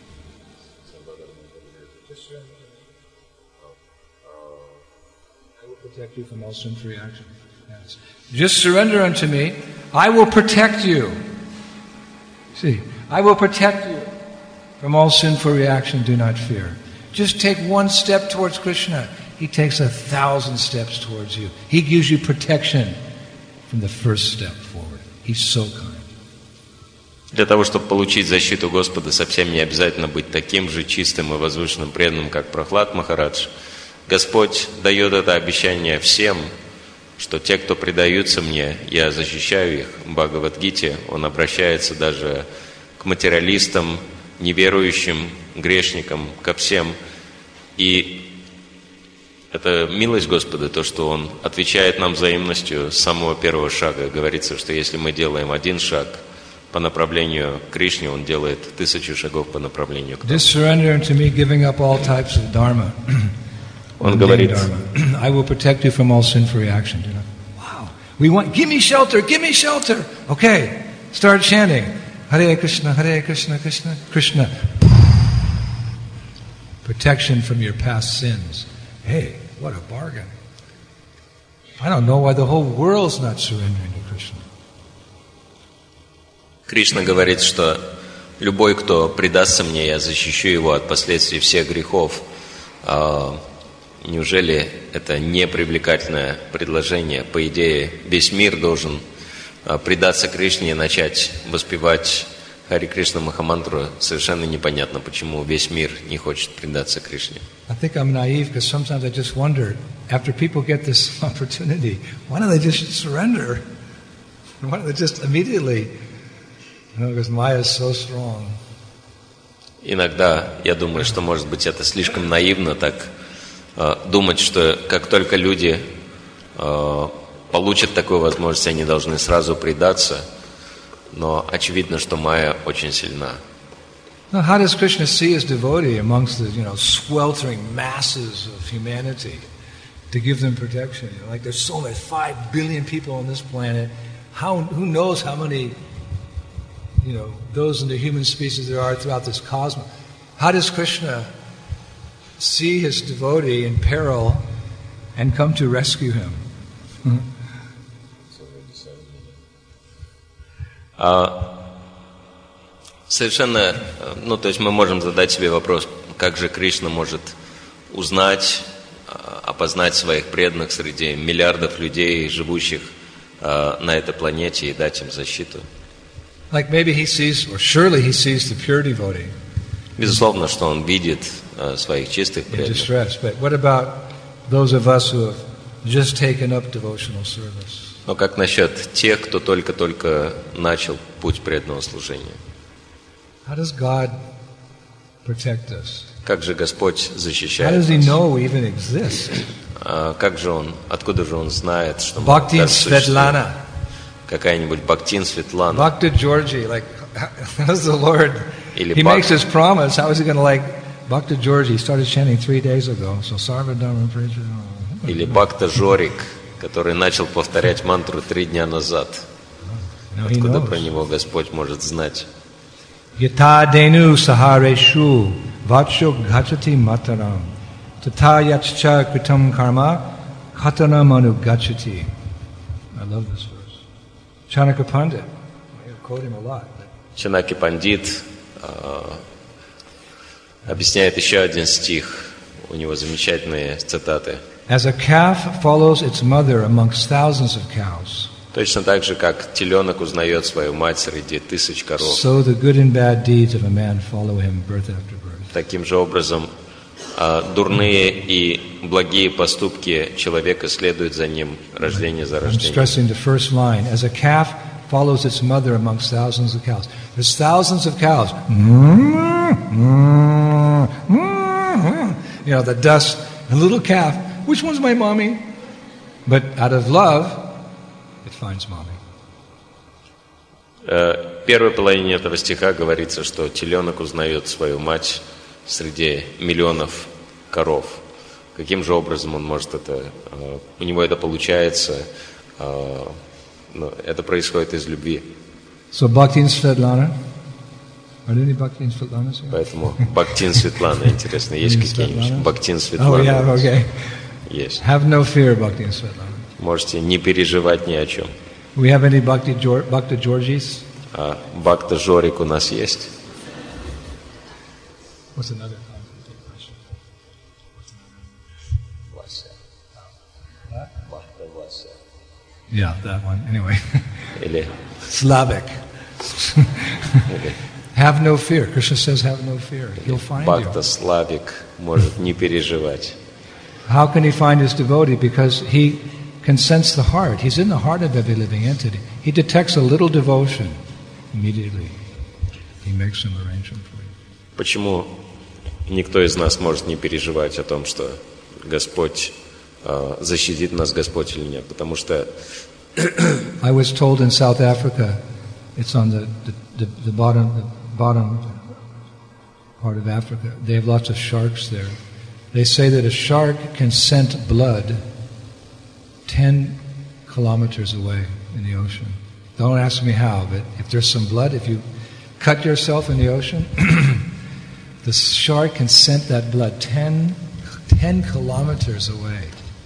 Just surrender to me. I will protect you from all sinful reaction. Yes. Just surrender unto me. I will protect you. See, I will protect you from all sinful reaction. Do not fear. Just take one step towards Krishna. He takes a thousand steps towards you. He gives you protection from the first step forward. He's so kind. Для того, чтобы получить защиту Господа, совсем не обязательно быть таким же чистым и возвышенным преданным, как Прахлад Махарадж. Господь дает это обещание всем, что те, кто предаются мне, я защищаю их. В Бхагавад-гите Он обращается даже к материалистам, неверующим, грешникам, ко всем. И это милость Господа, то, что Он отвечает нам взаимностью с самого первого шага. Говорится, что если мы делаем один шаг по направлению к Кришне, Он делает тысячу шагов по направлению к нам. Он говорит, I will protect you from all sinful reaction. Wow. We want, give me shelter, give me shelter. Okay, start chanting. Hare Krishna, Hare Krishna, Krishna, Krishna. Protection from your past sins. Hey, what a bargain. I don't know why the whole world's not surrendering to Krishna. Кришна говорит, что любой, кто предастся мне, я защищу его от последствий всех грехов. А, неужели это не привлекательное предложение? По идее, весь мир должен а, предаться Кришне и начать воспевать Хари Кришна Махамантру. Совершенно непонятно, почему весь мир не хочет предаться Кришне. I think I'm naive because sometimes I just wonder, after people get this opportunity, why don't they just surrender? Why don't they just immediately... You know, because Maya is so strong. Иногда я думаю, что, может быть, это слишком наивно так э, думать, что как только люди э, получат такую возможность, они должны сразу предаться. Но очевидно, что майя очень сильна. Now, how does Krishna see his devotee amongst the, you know, sweltering masses of humanity to give them protection? You know, like there's so many, five billion people on this planet. How, who knows how many, you know, those in the human species there are throughout this cosmos. How does Krishna see his devotee in peril and come to rescue him? А, совершенно, ну, то есть мы можем задать себе вопрос, как же Кришна может узнать, опознать своих преданных среди миллиардов людей, живущих uh, на этой планете, и дать им защиту. Like maybe he sees, or surely he sees the pure devotee. Безусловно, что он видит uh, своих чистых in преданных. distress. But what about those of us who have just taken up devotional service? Но как насчет тех, кто только-только начал путь преданного служения? How does God protect us? Как же Господь How защищает does He нас? know we even exist? А как же Он, откуда же Он знает, что мы Bhaktin даже существуем? Svetlana, Какая-нибудь Бхактин Светлана Bhakta Georgie, like, how does the Lord, или He Бхак- makes His promise, how is He going to like, Bhakta Georgie started chanting three days ago, so Sarvadharma praise the или Бхакта Жорик, который начал повторять мантру три дня назад. No, He Откуда про knows. него Господь может знать? Yata denu sahareshu vacho gachati mataram tata yachcha kritam karma khatana manu gachati. I love this verse. Chanaka Pandit, I quote him a lot. Чанаки Пандит э, объясняет еще один стих. У него замечательные цитаты. As a calf follows its mother amongst thousands of cows, Точно так же, как теленок узнает свою мать среди тысяч коров, so the good and bad deeds of a man follow him birth after birth. таким же образом э, дурные и благие поступки человека следуют за ним рождение за I'm рождением. stressing the first line. As a calf follows its mother amongst thousands of cows. There's thousands of cows. You know, the dust, a little calf. Which one's my mommy? But out of love, it finds mommy. Э, В первой половине этого стиха говорится, что теленок узнает свою мать среди миллионов коров. Каким же образом он может это... э, У него это получается, э, ну, это происходит из любви. So Bhaktin Svetlana. Are there any Bhaktin Svetlanas here? Поэтому Бхактин Светлана, интересно, есть какие-нибудь? Бхактин Oh, Светлана yeah, okay. есть. Have no fear, Bhaktin Svetlana. Можете не переживать ни о чем. We have any Bhakti Geor- Bhakta Georgies? А Бхакта Жорик у нас есть. What's another? Yeah, that one. Anyway, Или, Slavic. Have no fear. Krishna says, have no fear. He'll find Бхакта you. Славик может не переживать. How can he find his devotee? Because he can sense the heart. He's in the heart of every living entity. He detects a little devotion. Immediately, he makes some arrangement for you. Почему никто из нас может не переживать о том, что Господь э, защитит нас, Господь или нет? Потому что I was told in South Africa, it's on the, the, the, the bottom the bottom part of Africa. They have lots of sharks there. They say that a shark can scent blood ten kilometers away in the ocean. Don't ask me how, but if there's some blood, if you cut yourself in the ocean, the shark can scent that blood ten, ten kilometers away.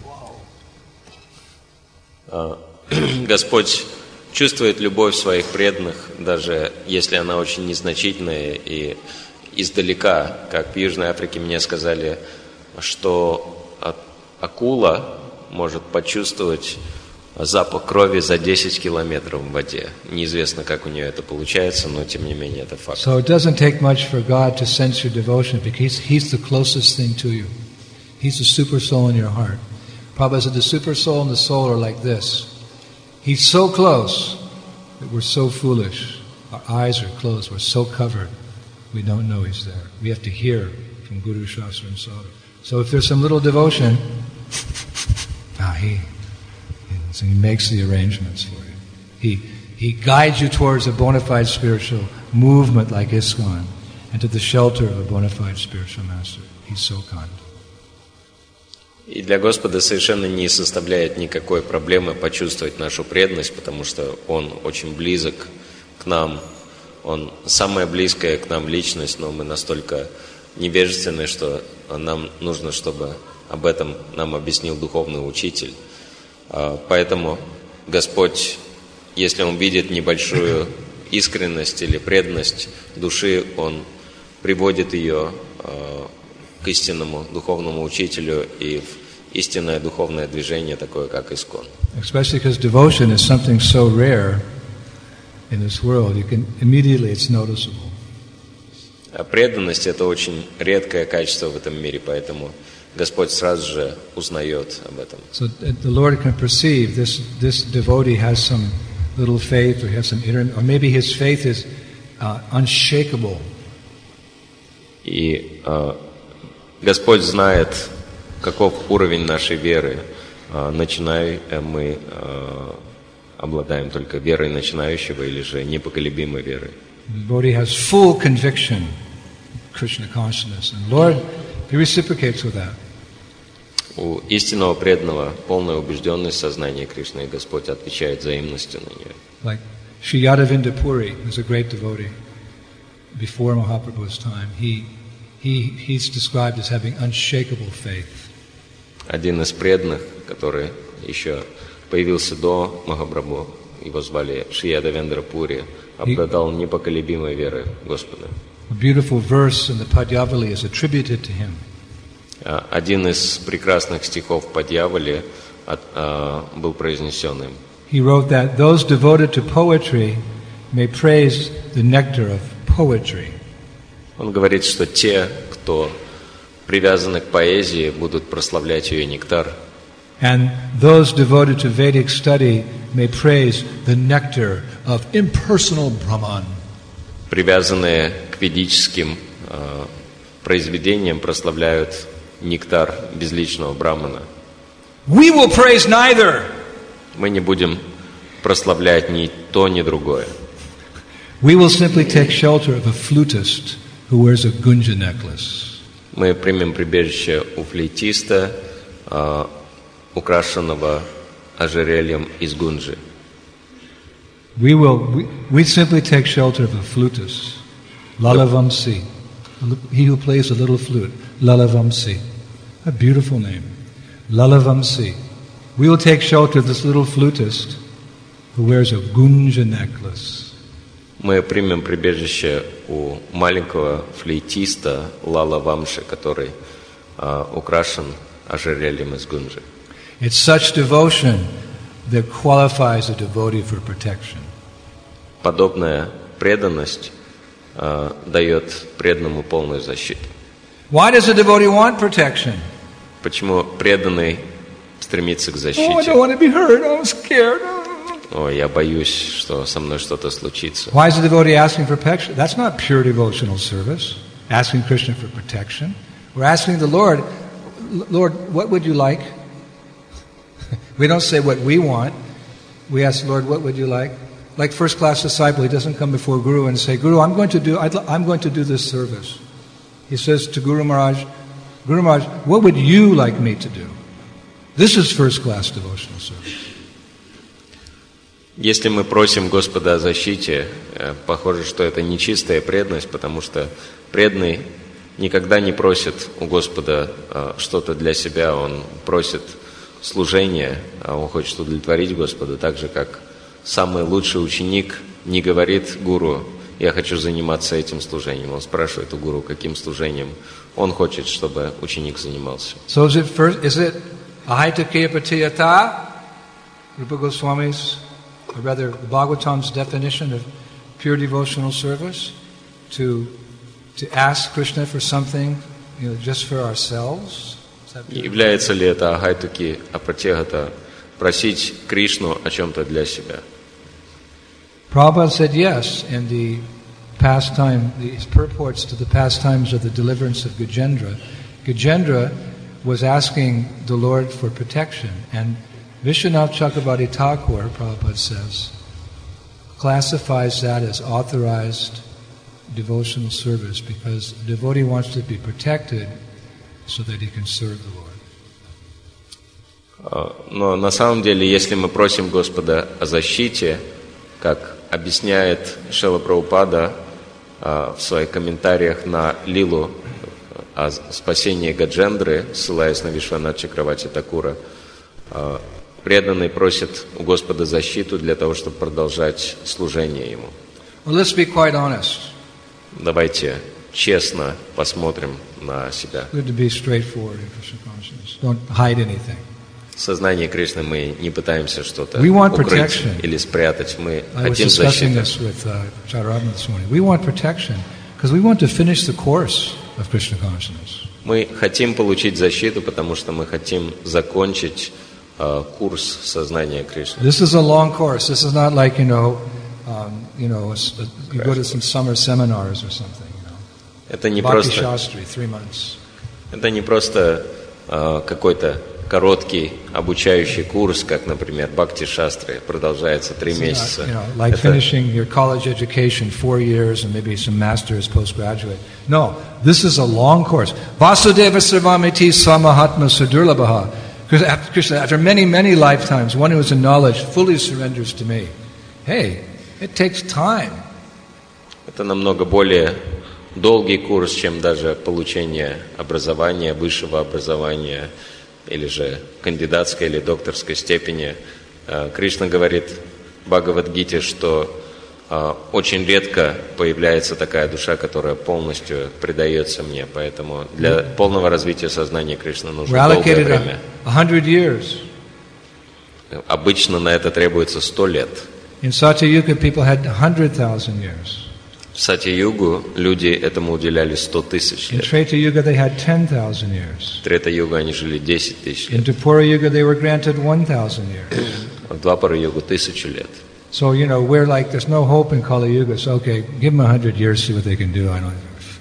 Господь чувствует любовь своих преданных, даже если она очень незначительная и издалека. Как в Южной Африке мне сказали, что акула может почувствовать запах крови за десять километров в воде. Неизвестно, как у нее это получается, но тем не менее это факт. So it doesn't take much for God to sense your devotion because He's the closest thing to you. He's the super soul in your heart. Prabhupada said the super soul and the soul are like this. He's so close that we're so foolish. Our eyes are closed. We're so covered. we don't know He's there. We have to hear from Guru, Shastra, and Sadhu. So if there's some little devotion, ah, he, he makes the arrangements for you. He, he guides you towards a bona fide spiritual movement like ISKCON and to the shelter of a bona fide spiritual master. He's so kind. И для Господа совершенно не составляет никакой проблемы почувствовать нашу преданность, потому что Он очень близок к нам. Он самая близкая к нам личность, но мы настолько невежественны, что нам нужно, чтобы об этом нам объяснил духовный учитель. Поэтому Господь, если Он видит небольшую искренность или преданность души, Он приводит ее к истинному духовному учителю и в истинное духовное движение, такое как ISKCON. Especially because devotion is something so rare in this world, you can immediately it's noticeable. А преданность – это очень редкое качество в этом мире, поэтому Господь сразу же узнает об этом. So the Lord can perceive this this devotee has some little faith, or has some inner, or maybe his faith is uh, unshakable. И uh, Господь знает, каков уровень нашей веры. Uh, начиная, мы uh, обладаем только верой начинающего или же непоколебимой верой. The devotee has full conviction, Krishna consciousness, and Lord, He reciprocates with that. У истинного преданного полная убежденность сознания Кришны, и Господь отвечает взаимностью на нее. Like Sri Yadavinda Puri was a great devotee before Mahaprabhu's time. He he he's described as having unshakable faith. Один из преданных, который еще появился до Махапрабху, его звали Шри Ядавендра Пури, обладал непоколебимой верой в Господа. A beautiful verse in the Padyavali is attributed to him. Один из прекрасных стихов Падьявали был произнесен им. He wrote that those devoted to poetry may praise the nectar of poetry. Он говорит, что те, кто привязаны к поэзии, будут прославлять ее нектар. And those devoted to Vedic study may praise the nectar of impersonal Brahman. Привязанные к ведическим э, произведениям прославляют нектар безличного Брахмана. We will praise neither. Мы не будем прославлять ни то, ни другое. We will simply take shelter of a flutist who wears a gunja necklace. Мы примем прибежище у флейтиста, э, украшенного ожерельем из гунджи. We will we, we simply take shelter of a flutist, Lalavamsi, he who plays a little flute, Lalavamsi, a beautiful name, Lalavamsi. We will take shelter of this little flutist who wears a gunja necklace. Мы примем прибежище у маленького флейтиста Лала Вамши, который э, украшен ожерельем из гунджи. It's such devotion that qualifies a devotee for protection. Подобная преданность э, дает преданному полную защиту. Why does a devotee want protection? Почему преданный стремится к защите? Oh, I don't want to be hurt. I'm scared. О, я боюсь, что со мной что-то случится. Why is the devotee asking for protection? That's not pure devotional service. Asking Krishna for protection. We're asking the Lord, Lord, what would you like? We don't say what we want. We ask the Lord, what would you like? Like first class disciple, he doesn't come before Guru and say, Guru, I'm going to do, I'd, I'm going to do this service. He says to Guru Maharaj, Guru Maharaj, what would you like me to do? This is first class devotional service. Если мы просим Господа о защите, похоже, что это нечистая преданность, потому что преданный никогда не просит у Господа что-то для себя, он просит служения, а он хочет удовлетворить Господа, так же, как самый лучший ученик не говорит гуру, я хочу заниматься этим служением. Он спрашивает у гуру, каким служением он хочет, чтобы ученик занимался. So is it first, is it ahaitakeya patiyata, Rupa Goswami's, or rather the Bhagavatam's definition of pure devotional service, to to ask Krishna for something, you know, just for ourselves? Является ли это ахайтаки апатегата, просить Кришну о чем-то для себя? Prabhupada said yes in the pastime, these purports to the pastimes of the deliverance of Gajendra. Gajendra was asking the Lord for protection, and Vishwanath Chakravarti Thakur, Prabhupada says, classifies that as authorized devotional service because the devotee wants to be protected so that he can serve the Lord. Но на самом деле, если мы просим Господа о защите, как объясняет Шрила Прабхупада в своих комментариях на лилу о спасении Гаджендры, ссылаясь на Вишванат Чакравати Такура, преданный просит у Господа защиту для того, чтобы продолжать служение Ему. Well, let's be quite honest. Давайте честно посмотрим на себя. Good to be straightforward in Krishna consciousness. Don't hide anything. В сознании Кришны мы не пытаемся что-то We want укрыть protection. или спрятать. Мы I was хотим discussing защиты. this with uh, Chaturabha this morning. We want protection because we want to finish the course of Krishna consciousness. Мы хотим получить защиту, потому что мы хотим закончить uh, курс сознания Кришны. This is a long course. This is not like, you know, um, you know, a, you go to some summer seminars or something. You know. Это не Bhakti просто, Shastri, three months. это не просто uh, какой-то короткий обучающий курс, как, например, Бхакти Шастры, продолжается три It's месяца. not, you know, like Это- finishing your college education, four years, and maybe some masters, postgraduate. No, this is a long course. Vasudeva Sarvamiti Samahatma Sudurlabhaha. Because after, Krishna, after many, many lifetimes, one who is in knowledge fully surrenders to me. Hey, it takes time. Это намного более долгий курс, чем даже получение образования, высшего образования, или же кандидатской или докторской степени. Э, Кришна говорит в Бхагавад-гите, что э, очень редко появляется такая душа, которая полностью предается мне. Поэтому для полного развития сознания Кришны We're нужно долгое allocated время. a, a hundred years. Обычно на это требуется сто лет. In Satyayuga, people had a hundred thousand years. В Сати-югу люди этому уделяли сто тысяч In лет. Treta Yuga, they had ten thousand years. В Трета-югу они жили десять тысяч In лет. Dwapara Yuga, they were granted one thousand years. В Двапара-югу тысячу лет. So, you know, we're like, there's no hope in Kali Yuga, so okay, give them a hundred years, see what they can do. I don't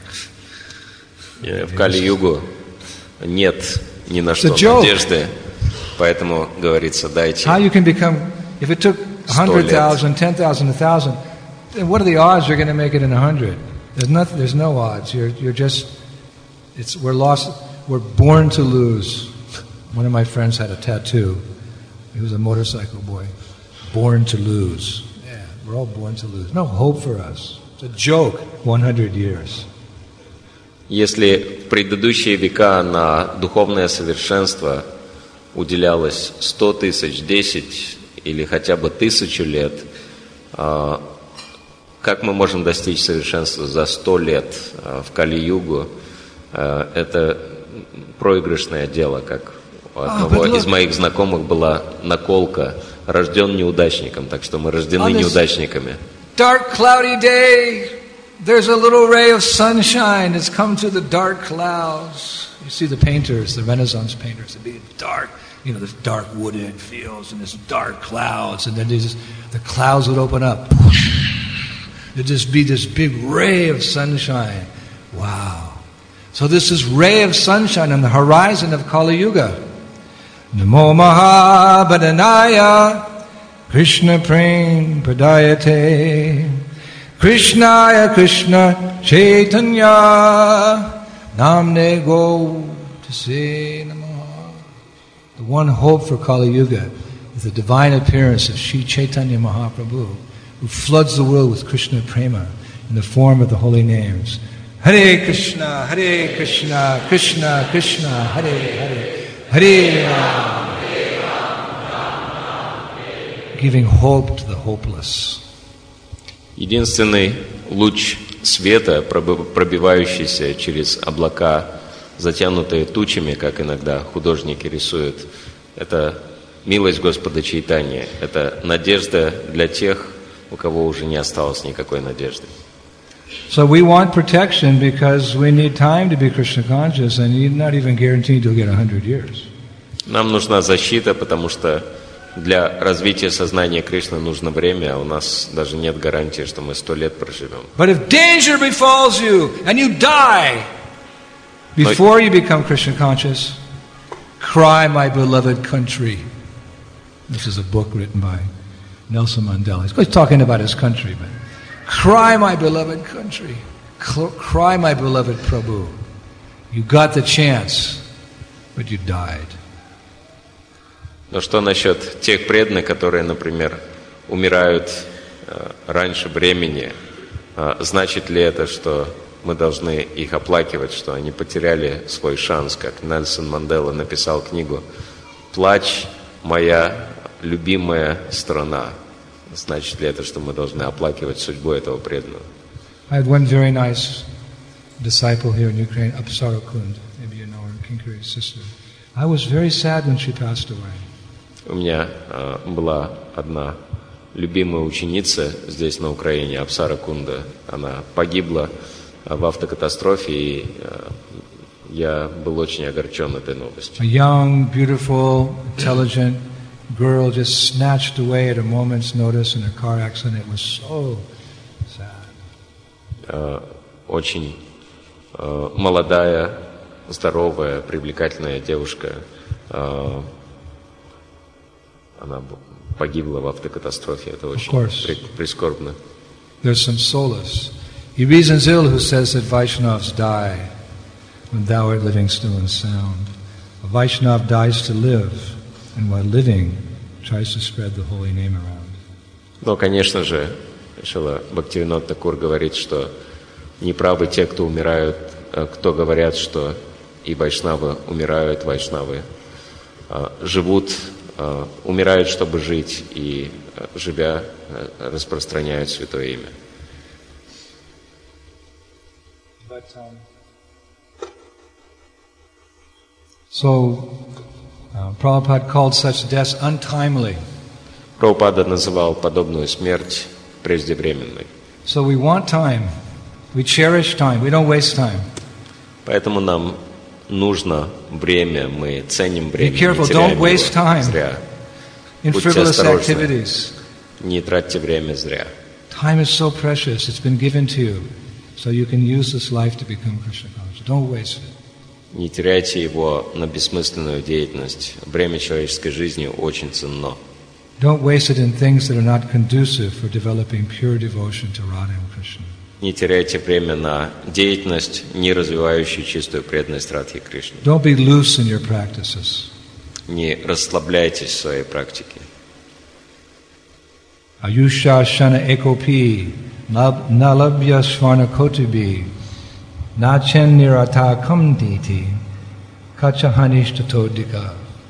И в Кали-югу нет ни на It's что a joke. надежды, поэтому говорится, дайте. How you can become, if it took a hundred thousand, ten thousand, a thousand, then what are the odds you're going to make it in a hundred? There's nothing, there's no odds. You're, you're just, it's, we're lost, we're born to lose. One of my friends had a tattoo. He was a motorcycle boy. Born to lose. Yeah, we're all born to lose. No hope for us. It's a joke. one hundred years. Если в предыдущие века на духовное совершенство уделялось сто тысяч, десять или хотя бы тысячу лет, а, как мы можем достичь совершенства за сто лет а, в Кали-югу? А, Это проигрышное дело, как у одного из моих знакомых была наколка «Рожден неудачником», так что мы рождены Honest. неудачниками. Dark, cloudy day. There's a little ray of sunshine that's come through the dark clouds. You see the painters, the Renaissance painters, it'd be dark, you know, this dark wooded fields and this dark clouds, and then there's the clouds would open up. There'd just be this big ray of sunshine. Wow. So this is ray of sunshine on the horizon of Kali Yuga. Namo Mahabhadanaya Krishna Prem Pradayate Krishnaya Krishna Chaitanya Namne Go to say Namaha. The one hope for Kali Yuga is the divine appearance of Sri Chaitanya Mahaprabhu, who floods the world with Krishna Prema in the form of the holy names. Hare Krishna, Hare Krishna, Krishna Krishna, Hare Hare, Hare Ram, giving hope to the hopeless. Единственный луч света, пробивающийся через облака, затянутые тучами, как иногда художники рисуют, это милость Господа Чайтаньи, это надежда для тех, у кого уже не осталось никакой надежды. So we want protection because we need time to be Krishna conscious, and you're not even guaranteed you'll get a hundred years. Нам нужна защита, потому что для развития сознания Кришны нужно время, а у нас даже нет гарантии, что мы сто лет проживем. But if danger befalls you and you die before you become Krishna conscious, cry, my beloved country. This is a book written by Nelson Mandela. He's talking about his country, but cry, my beloved country. Cry, my beloved Prabhu. You got the chance, but you died. Но что насчет тех преданных, которые, например, умирают э, раньше времени? Э, значит ли это, что мы должны их оплакивать, что они потеряли свой шанс, как Нельсон Мандела написал книгу «Плачь, моя любимая страна»? Значит ли это, что мы должны оплакивать судьбу этого преданного? I had one very nice disciple here in Ukraine, Apsara Kund. Maybe you know her, Kinkari's sister. I was very sad when she passed away. У меня э, была одна любимая ученица здесь, на Украине, Апсара Кунда. Она погибла э, в автокатастрофе, и э, я был очень огорчен этой новостью. A young, beautiful, intelligent girl just snatched away at a moment's notice in a car accident. It was so sad. Э, очень э, молодая, здоровая, привлекательная девушка. Э, Она погибла в автокатастрофе. Это очень прискорбно. There's some solace. He reasons ill who says that Vaishnavas die when thou art living still and sound. A Vaishnav dies to live, and while living tries to spread the holy name around. Но, конечно же, Шрила Бхактивинод Такур говорит, что неправы те, кто умирают, кто говорят, что и вайшнавы умирают, вайшнавы живут, умирают, чтобы жить, и, живя, распространяют святое имя. But, um, so, uh, Prabhupada called such deaths untimely. Прабхупада называл подобную смерть преждевременной. So we want time. We cherish time. We don't waste time. Поэтому нам нужно время, мы ценим время, Be careful, не теряем don't waste его time зря. in Будьте frivolous осторожны, activities. не тратьте время зря. Time is so precious. It's been given to you. So you can use this life to become Krishna conscious. Don't waste it. Не теряйте его на бессмысленную деятельность. Время человеческой жизни очень ценно. Don't waste it in things that are not conducive for developing pure devotion to Radha and Krishna. Не теряйте время на деятельность, не развивающую чистую преданность Радхе Кришне. Don't be loose in your practices. Не расслабляйтесь в своей практике. Ayusha shana ekopi nalabhya svarna kotibi nachen nirata kamditi kachahanishtatodika.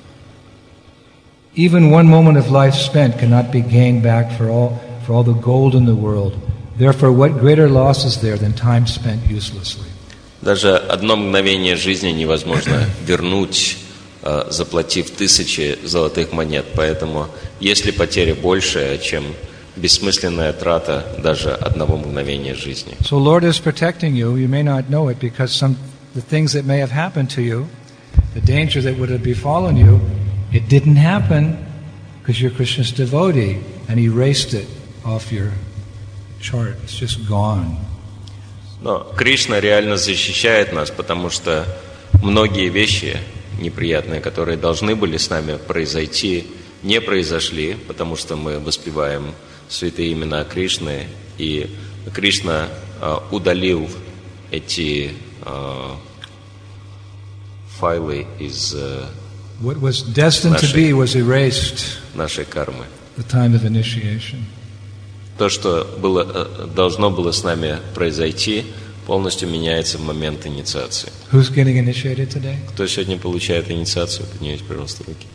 Even one moment of life spent cannot be gained back for all for all the gold in the world. Therefore, what greater loss is there than time spent uselessly? Даже одно мгновение жизни невозможно вернуть, заплатив тысячи золотых монет. Поэтому, если потеря больше, чем бессмысленная трата даже одного мгновения жизни. So, Lord is protecting you. You may not know it because some the things that may have happened to you, the danger that would have befallen you, it didn't happen because you're Krishna's devotee, and He erased it off your chart. It's just gone. Но Кришна реально защищает нас, потому что многие вещи неприятные, которые должны были с нами произойти, не произошли, потому что мы воспеваем святые имена Кришны, и Кришна э, удалил эти э, файлы из э, What was destined to be was erased. Нашей кармы. The time of initiation. То, что было, должно было с нами произойти, полностью меняется в момент инициации. Who's getting initiated today? Кто сегодня получает инициацию? Поднимите, пожалуйста, руки.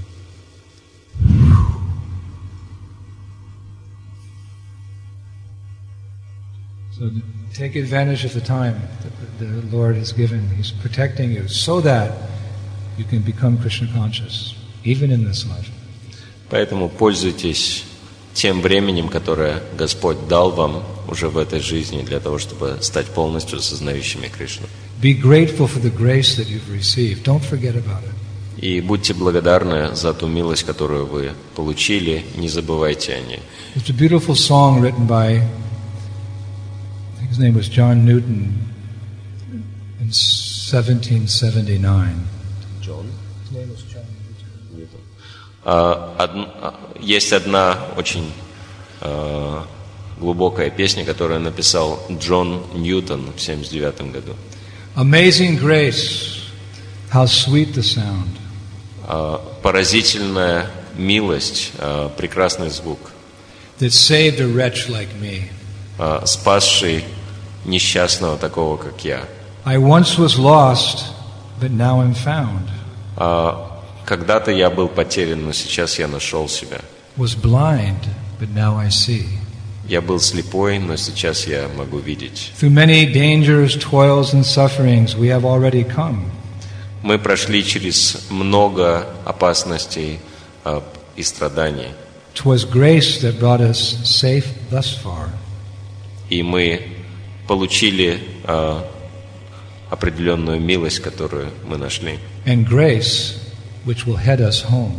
So take advantage of the time that the Lord has given. He's protecting you so that you can become Krishna conscious, even in this life. Поэтому пользуйтесь тем временем, которое Господь дал вам уже в этой жизни, для того, чтобы стать полностью осознающими Кришну. Be grateful for the grace that you've received. Don't forget about it. И будьте благодарны за ту милость, которую вы получили, не забывайте о ней. It's a beautiful song written by, I think his name was John Newton, in seventeen seventy-nine. John? His name was John Newton. А, од, есть одна очень а, глубокая песня, которую написал Джон Ньютон в семьдесят девятом году. Amazing grace, how sweet the sound. А, поразительная милость, а, прекрасный звук, That saved a wretch like me. а, спасший несчастного такого, как я. I once was lost, but now I'm found. А, когда-то я был потерян, но сейчас я нашел себя. Was blind, but now I see. Я был слепой, но сейчас я могу видеть. Through many dangers, toils, and sufferings, we have already come. Мы прошли через много опасностей а, и страданий. 'Twas grace that brought us safe thus far. И мы получили а, определенную милость, которую мы нашли. And grace, which will head us home.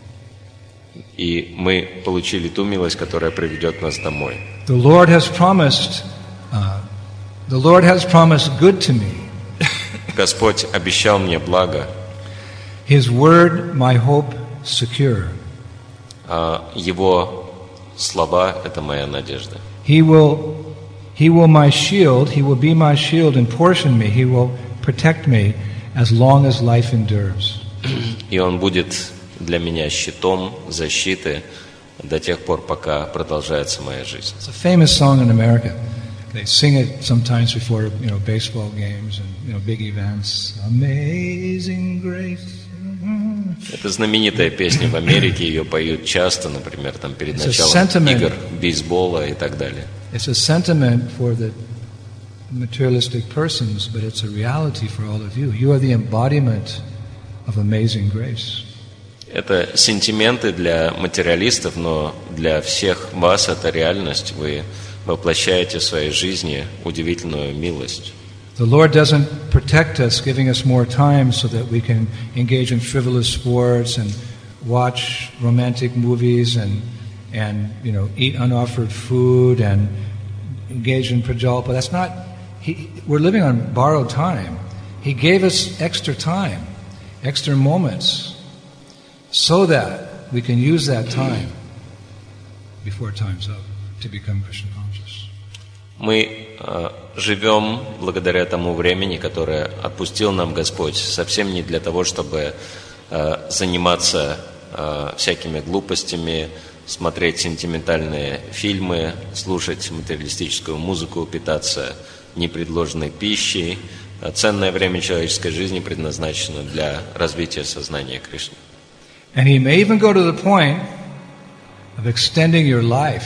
И мы получили ту милость, которая приведет нас домой. The Lord has promised, uh, the Lord has promised good to me. Господь обещал мне благо. His word, my hope, secure. А Его слова – это моя надежда. He will, He will my shield, He will be my shield and portion me. He will protect me as long as life endures. И Он будет для меня щитом, защитой до тех пор, пока продолжается моя жизнь. It's a famous song in America. They sing it sometimes before, you know, baseball games and, you know, big events. Amazing grace. Это знаменитая песня в Америке, ее поют часто, например, там перед It's a началом sentiment. игр, бейсбола и так далее. It's a sentiment for the materialistic persons, but it's a reality for all of you. You are the embodiment of amazing grace. Это сентименты для материалистов, но для всех вас это реальность. Вы воплощаете в своей жизни удивительную милость. The Lord doesn't protect us, giving us more time so that we can engage in frivolous sports and watch romantic movies and, and you know, eat unoffered food and engage in prajalpa. That's not, he, we're living on borrowed time. He gave us extra time, extra moments, so that we can use that time before time's up to become Krishna conscious. Мы э, живем благодаря тому времени, которое отпустил нам Господь, совсем не для того, чтобы э, заниматься э, всякими глупостями, смотреть сентиментальные фильмы, слушать материалистическую музыку, питаться непредложенной пищей. Ценное время человеческой жизни предназначено для развития сознания Кришны. And He may even go to the point of extending your life.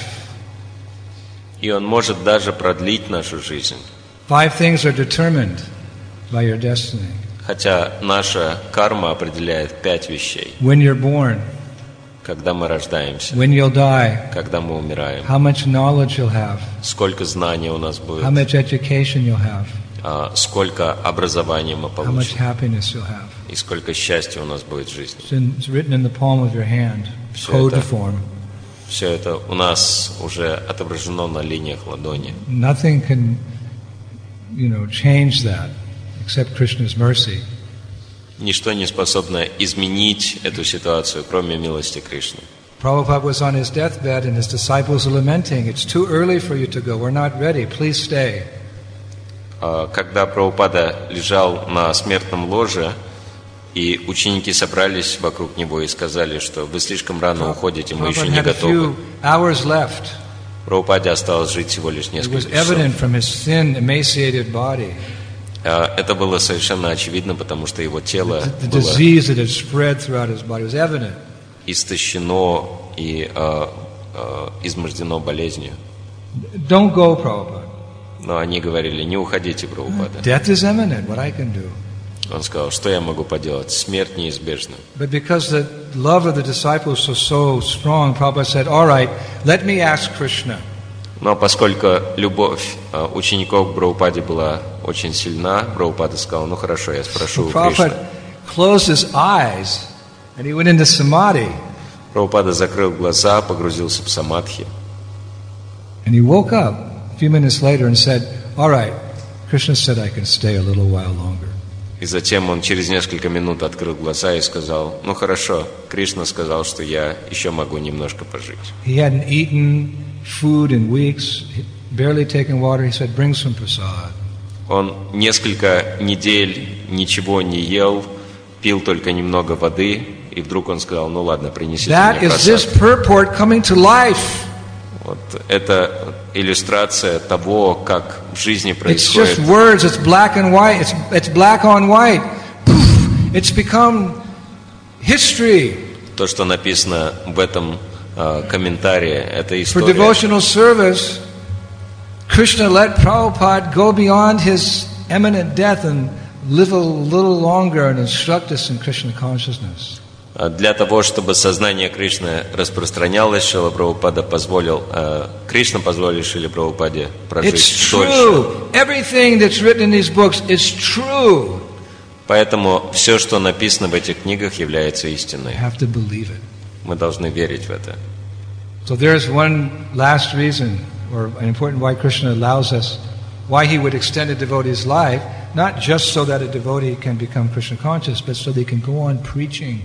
И Он может даже продлить нашу жизнь. Five things are determined by your destiny. Хотя наша карма определяет пять вещей. When you're born, Когда мы рождаемся, when you'll die, когда мы умираем, how much knowledge you'll have, сколько знаний у нас будет, how much education you'll have, а, сколько образования мы how much получим happiness you'll have. и сколько счастья у нас будет в жизни. It's, in, it's written in the palm of your hand, Все code это- form. Все это у нас уже отображено на линиях ладони. Nothing can, you know, change that except Krishna's mercy. Ничто не способно изменить эту ситуацию, кроме милости Кришны. Prabhupada was on his deathbed and his disciples are lamenting, it's too early for you to go, we're not ready, please stay. А, Когда Прабхупада лежал на смертном ложе, и ученики собрались вокруг него и сказали, что вы слишком рано уходите, мы еще Prabhupada не had a готовы. few hours left. Прабхупаде осталось жить всего лишь It was несколько часов. evident from his thin, emaciated body, А, Это было совершенно очевидно, потому что его тело the было disease that had spread throughout his body was evident. истощено и а, а, измождено болезнью. Don't go, Prabhupada. Но они говорили, не уходите, Прабхупада. Death is imminent, what I can do. Он сказал, что я могу поделать, смерть неизбежна. But because the love of the disciples was so strong, Prabhupada said, all right, let me ask Krishna. Но поскольку любовь а, учеников к Прабхупаде была очень сильна, Прабхупада сказал, ну хорошо, я спрошу у Кришны. Prabhupada closed his eyes and he went into samadhi. Прабхупада закрыл глаза, погрузился в самадхи. And he woke up a few minutes later and said, all right, Krishna said I can stay a little while longer. И затем он через несколько минут открыл глаза и сказал, ну хорошо, Кришна сказал, что я еще могу немножко пожить. He hadn't eaten food in weeks, barely taken water. He said, bring some prasad. Он несколько недель ничего не ел, пил только немного воды, и вдруг он сказал, ну ладно, принесите That мне is this просад. purport coming to life. Вот это иллюстрация того, как в жизни It's происходит. just words, it's black and white, it's, it's black on white. Poof, it's become history. То, что написано в этом э, комментарии, это For история. devotional service, Krishna let Prabhupada go beyond his imminent death and live a little longer and instruct us in Krishna consciousness. Для того, чтобы сознание Кришны распространялось, Шрила Прабхупада позволил, э, Кришна позволил Шриле Прабхупаде прожить It's дольше. true. Everything that's written in these books is true. Поэтому все, что написано в этих книгах, является You истиной. have to believe it. Мы должны верить в это. So there's one last reason, or an important why Krishna allows us, why he would extend a devotee's life, not just so that a devotee can become Krishna conscious, but so they can go on preaching.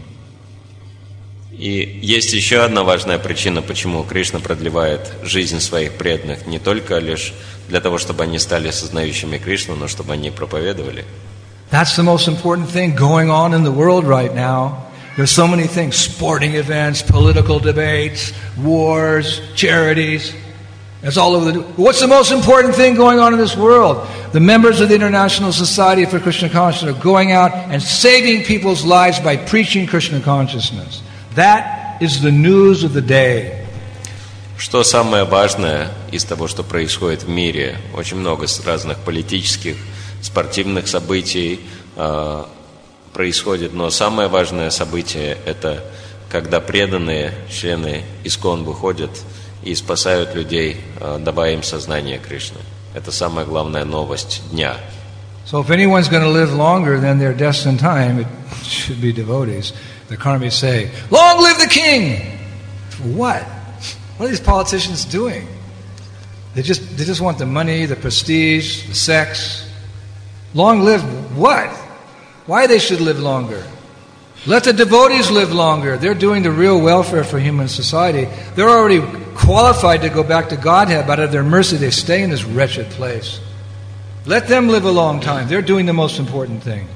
И есть еще одна важная причина, почему Кришна продлевает жизнь своих преданных, не только лишь для того, чтобы они стали сознающими Кришну, но чтобы они проповедовали. That's the most important thing going on in the world right now. There's so many things, sporting events, political debates, wars, charities. It's all over the... What's the most important thing going on in this world? The members of the International Society for Krishna Consciousness are going out and saving people's lives by preaching Krishna consciousness. That is the news of the day. Что самое важное из того, что происходит в мире? Очень много разных политических, спортивных событий э, происходит, но самое важное событие – это когда преданные члены ИСККОН выходят и спасают людей, э, давая им сознание Кришны. Это самая главная новость дня. So if anyone's going to live longer than their destined time, it should be devotees. The Karmis say, long live the king! For what? What are these politicians doing? They just, they just want the money, the prestige, the sex. Long live what? Why they should live longer? Let the devotees live longer. They're doing the real welfare for human society. They're already qualified to go back to Godhead, but out of their mercy they stay in this wretched place. Let them live a long time. They're doing the most important thing.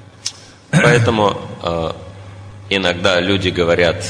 Поэтому э, иногда люди говорят,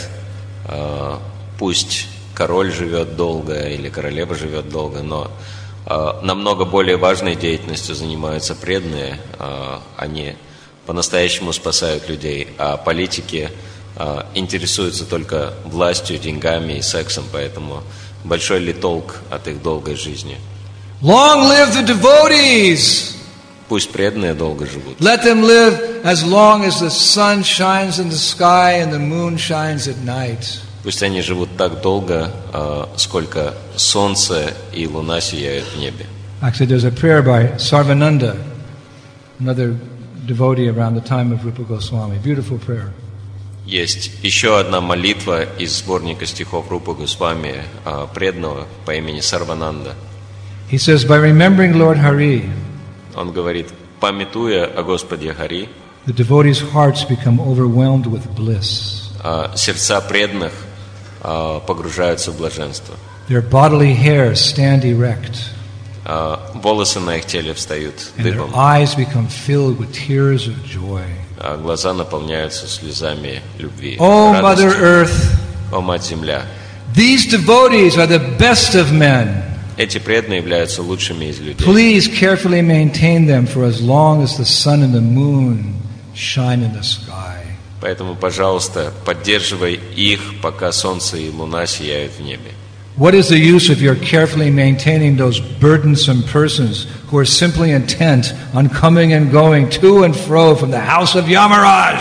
э, пусть король живет долго или королева живет долго, но э, намного более важной деятельностью занимаются преданные, э, они по-настоящему спасают людей, а политики э, интересуются только властью, деньгами и сексом, поэтому большой ли толк от их долгой жизни? Long live the devotees! Пусть преданные долго живут. Let them live as long as the sun shines in the sky and the moon shines at night. Пусть они живут так долго, э, сколько солнце и луна сияют в небе. Actually, there's a prayer by Sarvananda, another devotee around the time of Rupa Goswami. Beautiful prayer. Есть еще одна молитва из сборника стихов Рупы Госвами, э, преданного по имени Сарвананда. He says, by remembering Lord Hari, Он говорит, памятуя о Господе Хари, the devotees' hearts become overwhelmed with bliss. э, сердца преданных э, погружаются в блаженство. Their bodily hairs stand erect, Э, волосы на их теле встают and their дыбом, eyes become filled with tears of joy. а глаза наполняются слезами любви. Oh, радости. Mother Earth, О, Мать Земля! these devotees are the best of men. Эти преданные являются лучшими из людей. Please carefully maintain them for as long as the sun and the moon shine in the sky. Поэтому, пожалуйста, поддерживай их, пока солнце и луна сияют в небе. What is the use of your carefully maintaining those burdensome persons who are simply intent on coming and going to and fro from the house of Yamaraj?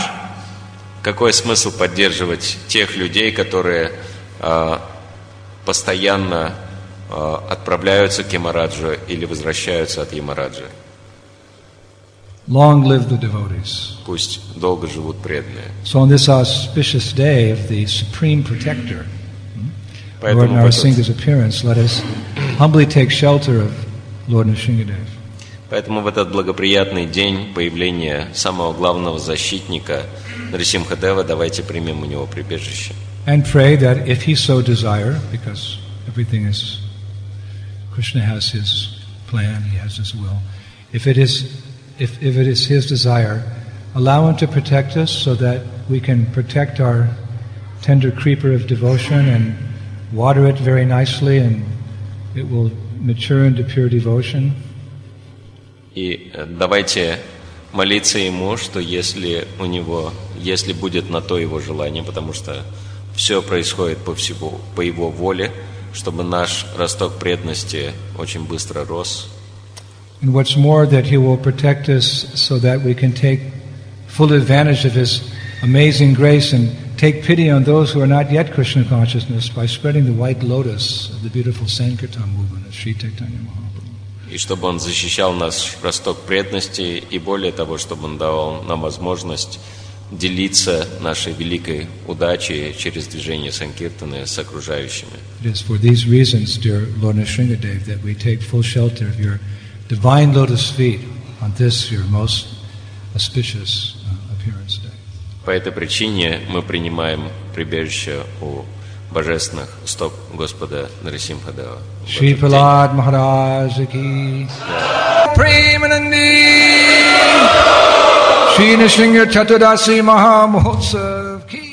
Какой смысл поддерживать тех людей, которые э, постоянно э, отправляются к Ямараджу или возвращаются от Ямараджа? Long live the devotees. Пусть долго живут преданные. So on this auspicious day of the Supreme Protector, Lord Поэтому в этот, Narasimha's appearance, let us humbly take shelter of Lord Nrsingadev. поэтому в этот благоприятный день появления самого главного защитника Нарисимхадева давайте примем у него прибежище. And pray that if he so desire, because everything is, Krishna has his plan, he has his will. If it is, if, if it is his desire, allow him to protect us so that we can protect our tender creeper of devotion and water it very nicely and it will mature into pure devotion. И давайте молиться ему, что если у него, если будет на то его желание, потому что все происходит по всему, по его воле, чтобы наш росток преданности очень быстро рос. And what's more, that he will protect us so that we can take full advantage of his amazing grace and take pity on those who are not yet Krishna consciousness by spreading the white lotus of the beautiful Sankirtan movement of Sri Chaitanya Mahaprabhu. И чтобы он защищал наш росток преданности, и более того, чтобы он давал нам возможность делиться нашей великой удачей через движение Санкиртаны с окружающими. It is for these reasons, dear Lord Nrsingadev, that we take full shelter of your divine lotus feet on this, your most auspicious uh, appearance day. По этой причине мы принимаем прибежище у божественных стоп Господа Нарисимхадева. Shri Prahlad Maharaj Ki Premanandi Shri Nrsinga Chaturdasi Maha Mahotsav Ki